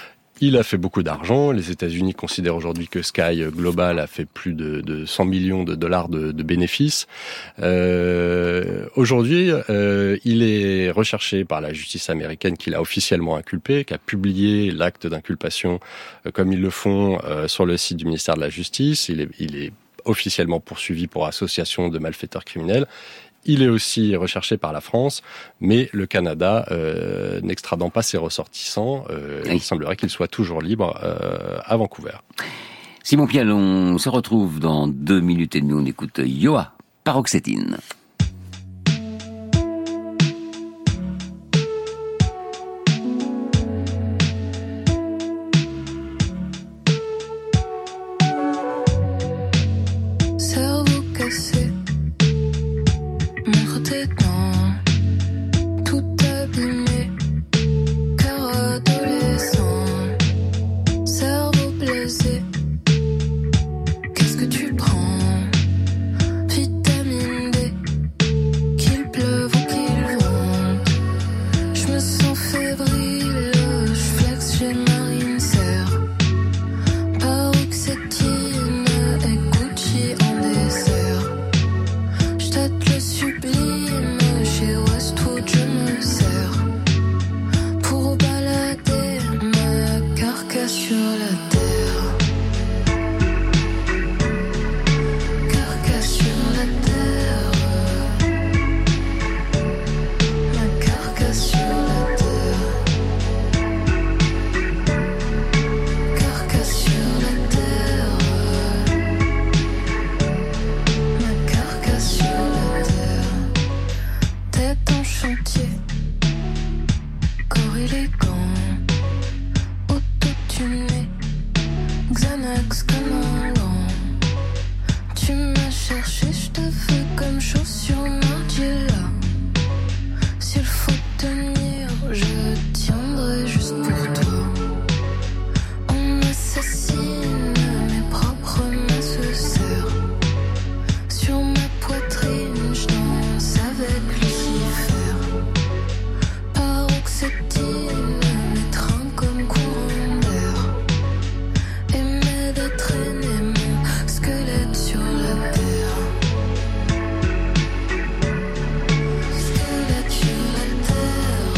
Speaker 21: Il a fait beaucoup d'argent. Les États-Unis considèrent aujourd'hui que Sky Global a fait plus de, de cent millions de dollars de, de bénéfices. Euh, aujourd'hui, euh, il est recherché par la justice américaine qui l'a officiellement inculpé, qui a publié l'acte d'inculpation euh, comme ils le font euh, sur le site du ministère de la Justice. Il est, il est officiellement poursuivi pour association de malfaiteurs criminels. Il est aussi recherché par la France, mais le Canada, euh, n'extradant pas ses ressortissants, euh, oui. il semblerait qu'il soit toujours libre euh, à Vancouver.
Speaker 2: Simon Piel, on se retrouve dans deux minutes et demie. On écoute Yoa, Paroxétine.
Speaker 3: Qu'est-ce que tu prends? Vitamine D. élégant, auto-tuné, Xanax comme un gant. Tu m'as cherché, je te veux comme chaussure Margiela. S'il faut tenir, je tiendrai juste pour toi. On assassine mes propres mains se serrent sur ma poitrine, je danse avec Lucifer. Paroxétine, mes trains comme courant d'air. Et m'aide à traîner mon squelette sur la terre. Squelette sur la terre.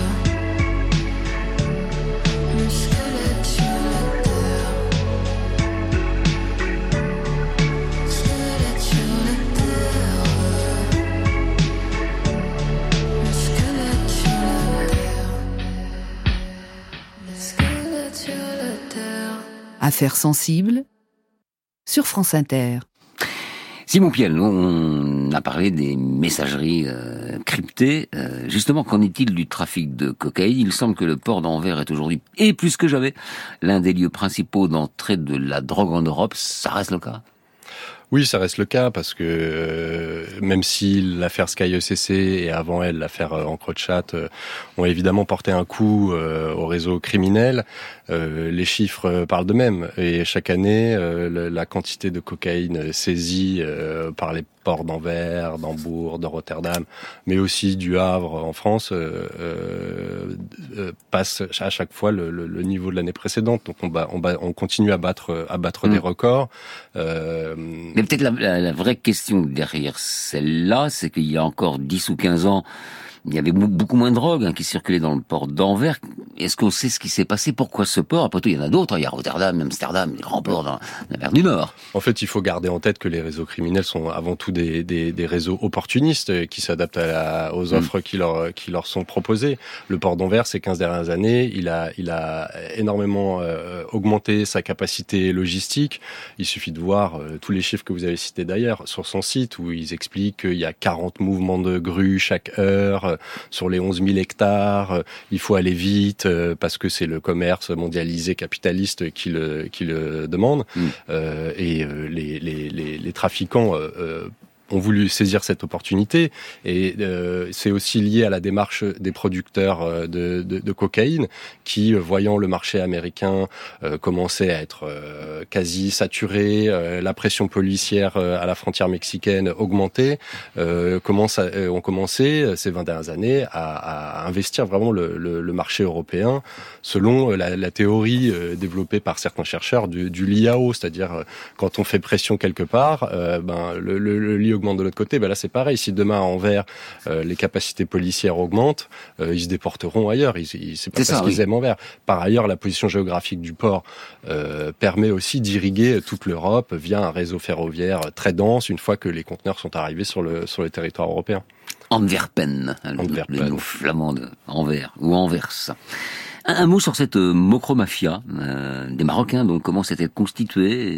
Speaker 3: Mon squelette sur la terre. Squelette sur la terre. Mon squelette sur la terre. Squelette sur la terre.
Speaker 1: Affaires sensibles sur France Inter.
Speaker 2: Simon Piel, on a parlé des messageries euh, cryptées. Euh, justement, qu'en est-il du trafic de cocaïne ? Il semble que le port d'Anvers est aujourd'hui, et plus que jamais, l'un des lieux principaux d'entrée de la drogue en Europe. Ça reste le cas ?
Speaker 21: Oui, ça reste le cas parce que euh, même si l'affaire Sky E C C et avant elle l'affaire euh, Encrochat euh, ont évidemment porté un coup euh, au réseau criminel, euh, les chiffres euh, parlent d'eux-mêmes. Et chaque année, euh, le, la quantité de cocaïne saisie euh, par les ports d'Anvers, d'Hambourg, de Rotterdam, mais aussi du Havre en France, euh, euh, passe à chaque fois le, le, le niveau de l'année précédente. Donc on, bat, on, bat, on continue à battre, à battre mmh. des records. Euh,
Speaker 2: Mais peut-être la, la, la vraie question derrière celle-là, c'est qu'il y a encore dix ou quinze ans, il y avait beaucoup moins de drogue hein, qui circulait dans le port d'Anvers. Est-ce qu'on sait ce qui s'est passé ? Pourquoi ce port ? Après tout, il y en a d'autres. Hein. Il y a Rotterdam, Amsterdam, les grands ports dans la mer du Nord.
Speaker 21: En fait, il faut garder en tête que les réseaux criminels sont avant tout des, des, des réseaux opportunistes qui s'adaptent à la, aux offres mmh. qui, leur, qui leur sont proposées. Le port d'Anvers, ces quinze dernières années, il a, il a énormément euh, augmenté sa capacité logistique. Il suffit de voir euh, tous les chiffres que vous avez cités d'ailleurs sur son site où ils expliquent qu'il y a quarante mouvements de grues chaque heure. Sur les onze mille hectares, il faut aller vite parce que c'est le commerce mondialisé capitaliste qui le, qui le demande. Mmh. Euh, et les, les, les, les trafiquants euh, ont voulu saisir cette opportunité et euh, c'est aussi lié à la démarche des producteurs de, de, de cocaïne qui, voyant le marché américain euh, commencer à être euh, quasi saturé, euh, la pression policière euh, à la frontière mexicaine augmentée, euh, commence à, euh, ont commencé ces vingt dernières années à, à investir vraiment le, le, le marché européen selon la, la théorie euh, développée par certains chercheurs du, du L I A O, c'est-à-dire euh, quand on fait pression quelque part, euh, ben le, le, le L I A O augmente de l'autre côté, ben là c'est pareil. Si demain à Anvers euh, les capacités policières augmentent, euh, ils se déporteront ailleurs. Ils, ils, c'est pas c'est parce ça, qu'ils oui. aiment Anvers. Par ailleurs, la position géographique du port euh, permet aussi d'irriguer toute l'Europe via un réseau ferroviaire très dense une fois que les conteneurs sont arrivés sur le sur le territoire européen.
Speaker 2: Antwerpen,
Speaker 21: Antwerpen.
Speaker 2: le, le nom flamand de Anvers ou Anvers. Un, un mot sur cette euh, mocromafia euh, des Marocains. Donc, comment s'est-elle constituée ?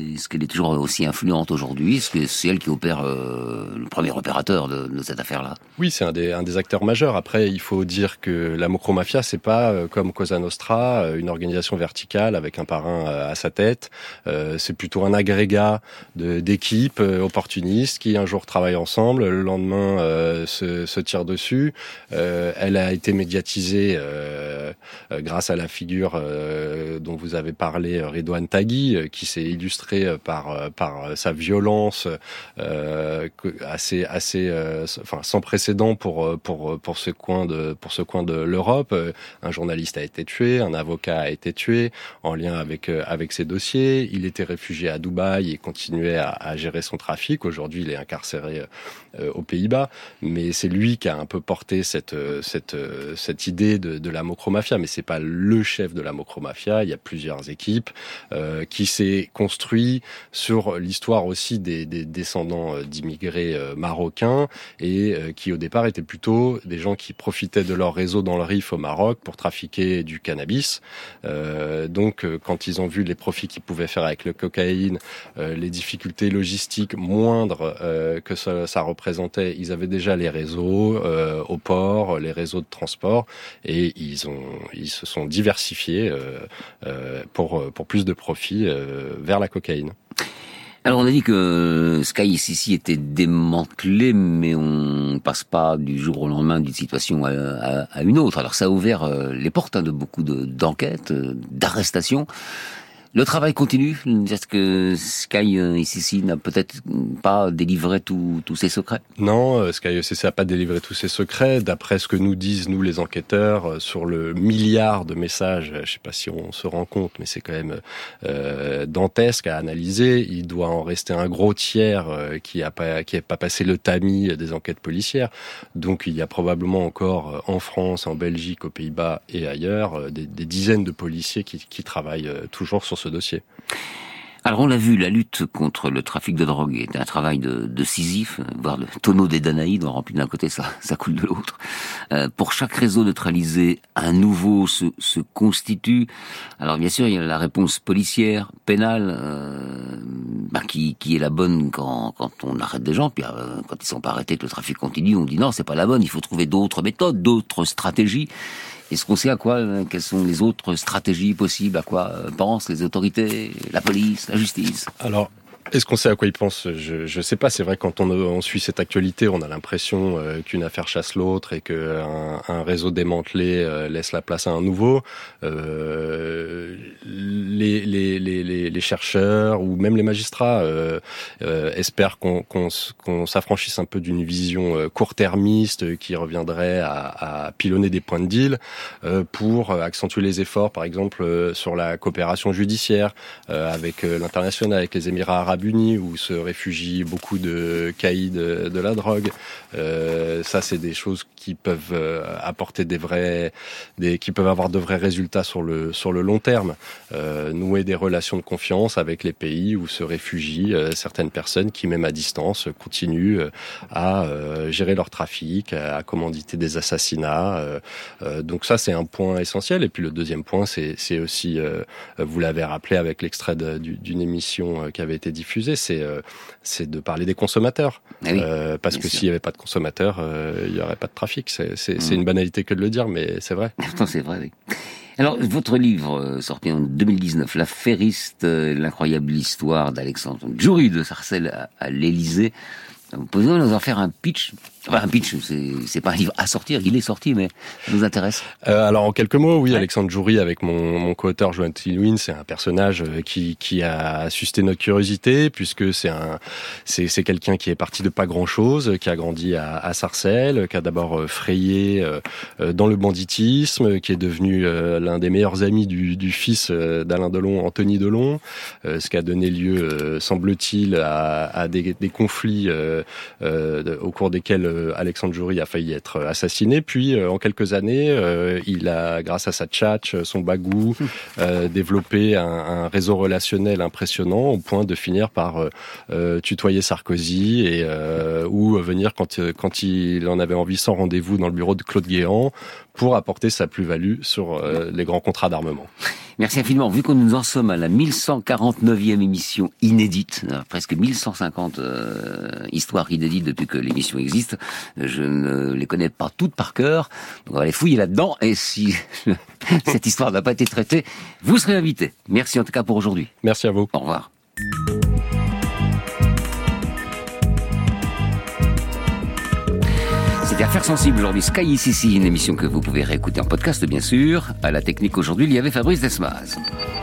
Speaker 2: Est-ce qu'elle est toujours aussi influente aujourd'hui ? Est-ce que c'est elle qui opère euh, le premier opérateur de, de cette affaire-là ?
Speaker 21: Oui, c'est un des, un des acteurs majeurs. Après, il faut dire que la mocromafia, c'est pas euh, comme Cosa Nostra, euh, une organisation verticale avec un parrain euh, à sa tête. Euh, c'est plutôt un agrégat de, d'équipes euh, opportunistes qui un jour travaillent ensemble, le lendemain euh, se, se tirent dessus. Euh, elle a été médiatisée euh, euh, grâce grâce à la figure euh, dont vous avez parlé, Redouane Taghi, euh, qui s'est illustré par euh, par sa violence euh, assez assez euh, enfin sans précédent pour pour pour ce coin de pour ce coin de l'Europe. Un journaliste a été tué, un avocat a été tué en lien avec avec ces dossiers. Il était réfugié à Dubaï et continuait à, à gérer son trafic. Aujourd'hui, il est incarcéré euh, aux Pays-Bas, mais c'est lui qui a un peu porté cette cette cette idée de, de la mocromafia. Mais c'est pas le chef de la Mocro-Mafia. Il y a plusieurs équipes euh, qui s'est construit sur l'histoire aussi des, des descendants d'immigrés euh, marocains et euh, qui au départ étaient plutôt des gens qui profitaient de leur réseau dans le Rif au Maroc pour trafiquer du cannabis. Euh, donc euh, quand ils ont vu les profits qu'ils pouvaient faire avec le cocaïne, euh, les difficultés logistiques moindres euh, que ça, ça représentait, ils avaient déjà les réseaux euh, au port, les réseaux de transport, et ils ont, ils se sont diversifiés euh, euh, pour pour plus de profits euh, vers la cocaïne.
Speaker 2: Alors on a dit que Sky Ici était démantelé, mais on ne passe pas du jour au lendemain d'une situation à, à, à une autre. Alors ça a ouvert les portes hein, de beaucoup de, d'enquêtes, d'arrestations. Le travail continue. Est-ce que Sky Ici n'a peut-être pas délivré tous ses secrets?
Speaker 21: Non, Sky Ici n'a pas délivré tous ses secrets. D'après ce que nous disent, nous, les enquêteurs, sur le milliard de messages, je ne sais pas si on se rend compte, mais c'est quand même euh, dantesque à analyser. Il doit en rester un gros tiers euh, qui n'a pas, qui a pas passé le tamis des enquêtes policières. Donc il y a probablement encore en France, en Belgique, aux Pays-Bas et ailleurs, des, des dizaines de policiers qui, qui travaillent toujours sur ce dossier.
Speaker 2: Alors on l'a vu, la lutte contre le trafic de drogue est un travail de, de Sisyphe, voire le tonneau des Danaïdes, on remplit d'un côté, ça, ça coule de l'autre. Euh, pour chaque réseau neutralisé, un nouveau se, se constitue. Alors bien sûr, il y a la réponse policière, pénale, euh, bah, qui, qui est la bonne quand, quand on arrête des gens, puis euh, quand ils sont pas arrêtés, que le trafic continue, on dit non, c'est pas la bonne, il faut trouver d'autres méthodes, d'autres stratégies. Est-ce qu'on sait à quoi, quelles sont les autres stratégies possibles, à quoi pensent les autorités, la police, la justice?
Speaker 21: Alors, est-ce qu'on sait à quoi ils pensent? Je je sais pas. C'est vrai, quand on, on suit cette actualité, on a l'impression euh, qu'une affaire chasse l'autre et qu'un un réseau démantelé euh, laisse la place à un nouveau. Euh, les, les, les, les chercheurs ou même les magistrats euh, euh, espèrent qu'on, qu'on, qu'on s'affranchisse un peu d'une vision euh, court-termiste qui reviendrait à, à pilonner des points de deal euh, pour accentuer les efforts, par exemple, euh, sur la coopération judiciaire euh, avec euh, l'international, avec les Émirats arabes unis, où se réfugient beaucoup de caïds de, de la drogue. Euh, ça, c'est des choses qui peuvent euh, apporter des vrais, des, qui peuvent avoir de vrais résultats sur le sur le long terme. Euh, nouer des relations de confiance avec les pays où se réfugient euh, certaines personnes qui, même à distance, continuent euh, à euh, gérer leur trafic, à commanditer des assassinats. Euh, euh, donc ça, c'est un point essentiel. Et puis le deuxième point, c'est c'est aussi, euh, vous l'avez rappelé avec l'extrait de, d'une émission euh, qui avait été diffusée, c'est euh, c'est de parler des consommateurs, ah oui, euh, parce que sûr. S'il n'y avait pas de consommateurs, euh, il n'y aurait pas de trafic. C'est c'est, mmh. c'est une banalité que de le dire, mais c'est vrai.
Speaker 2: Pourtant, c'est vrai. Oui. Alors, votre livre, sorti en deux mille dix-neuf, L'affairiste, l'incroyable histoire d'Alexandre Djouri de Sarcelles à, à l'Élysée, vous pouvez nous en faire un pitch? Enfin, un pitch, c'est, c'est pas un livre à sortir, il est sorti, mais ça nous intéresse.
Speaker 21: Euh, alors, en quelques mots, oui, ouais. Alexandre Djouri, avec mon, mon co-auteur Johan Tilwin, c'est un personnage qui, qui a suscité notre curiosité, puisque c'est un, c'est, c'est quelqu'un qui est parti de pas grand chose, qui a grandi à, à Sarcelles, qui a d'abord frayé euh, dans le banditisme, qui est devenu euh, l'un des meilleurs amis du, du fils d'Alain Delon, Anthony Delon, euh, ce qui a donné lieu, euh, semble-t-il, à, à des, des conflits euh, euh, au cours desquels Alexandre Djouri a failli être assassiné. Puis, euh, en quelques années, euh, il a, grâce à sa tchatch, son bagou, euh, développé un, un réseau relationnel impressionnant au point de finir par euh, tutoyer Sarkozy et euh, ou venir quand quand il en avait envie sans rendez-vous dans le bureau de Claude Guéant pour apporter sa plus-value sur euh, les grands contrats d'armement.
Speaker 2: Merci infiniment. Vu que nous en sommes à la mille cent quarante-neuvième émission inédite, presque mille cent cinquante euh, histoires inédites depuis que l'émission existe, je ne les connais pas toutes par cœur, donc on va les fouiller là-dedans, et si cette histoire n'a pas été traitée, vous serez invité. Merci en tout cas pour aujourd'hui.
Speaker 21: Merci à vous.
Speaker 2: Au revoir. C'était Affaires sensibles aujourd'hui, Sky Ici, une émission que vous pouvez réécouter en podcast bien sûr. À la technique aujourd'hui, il y avait Fabrice Desmas.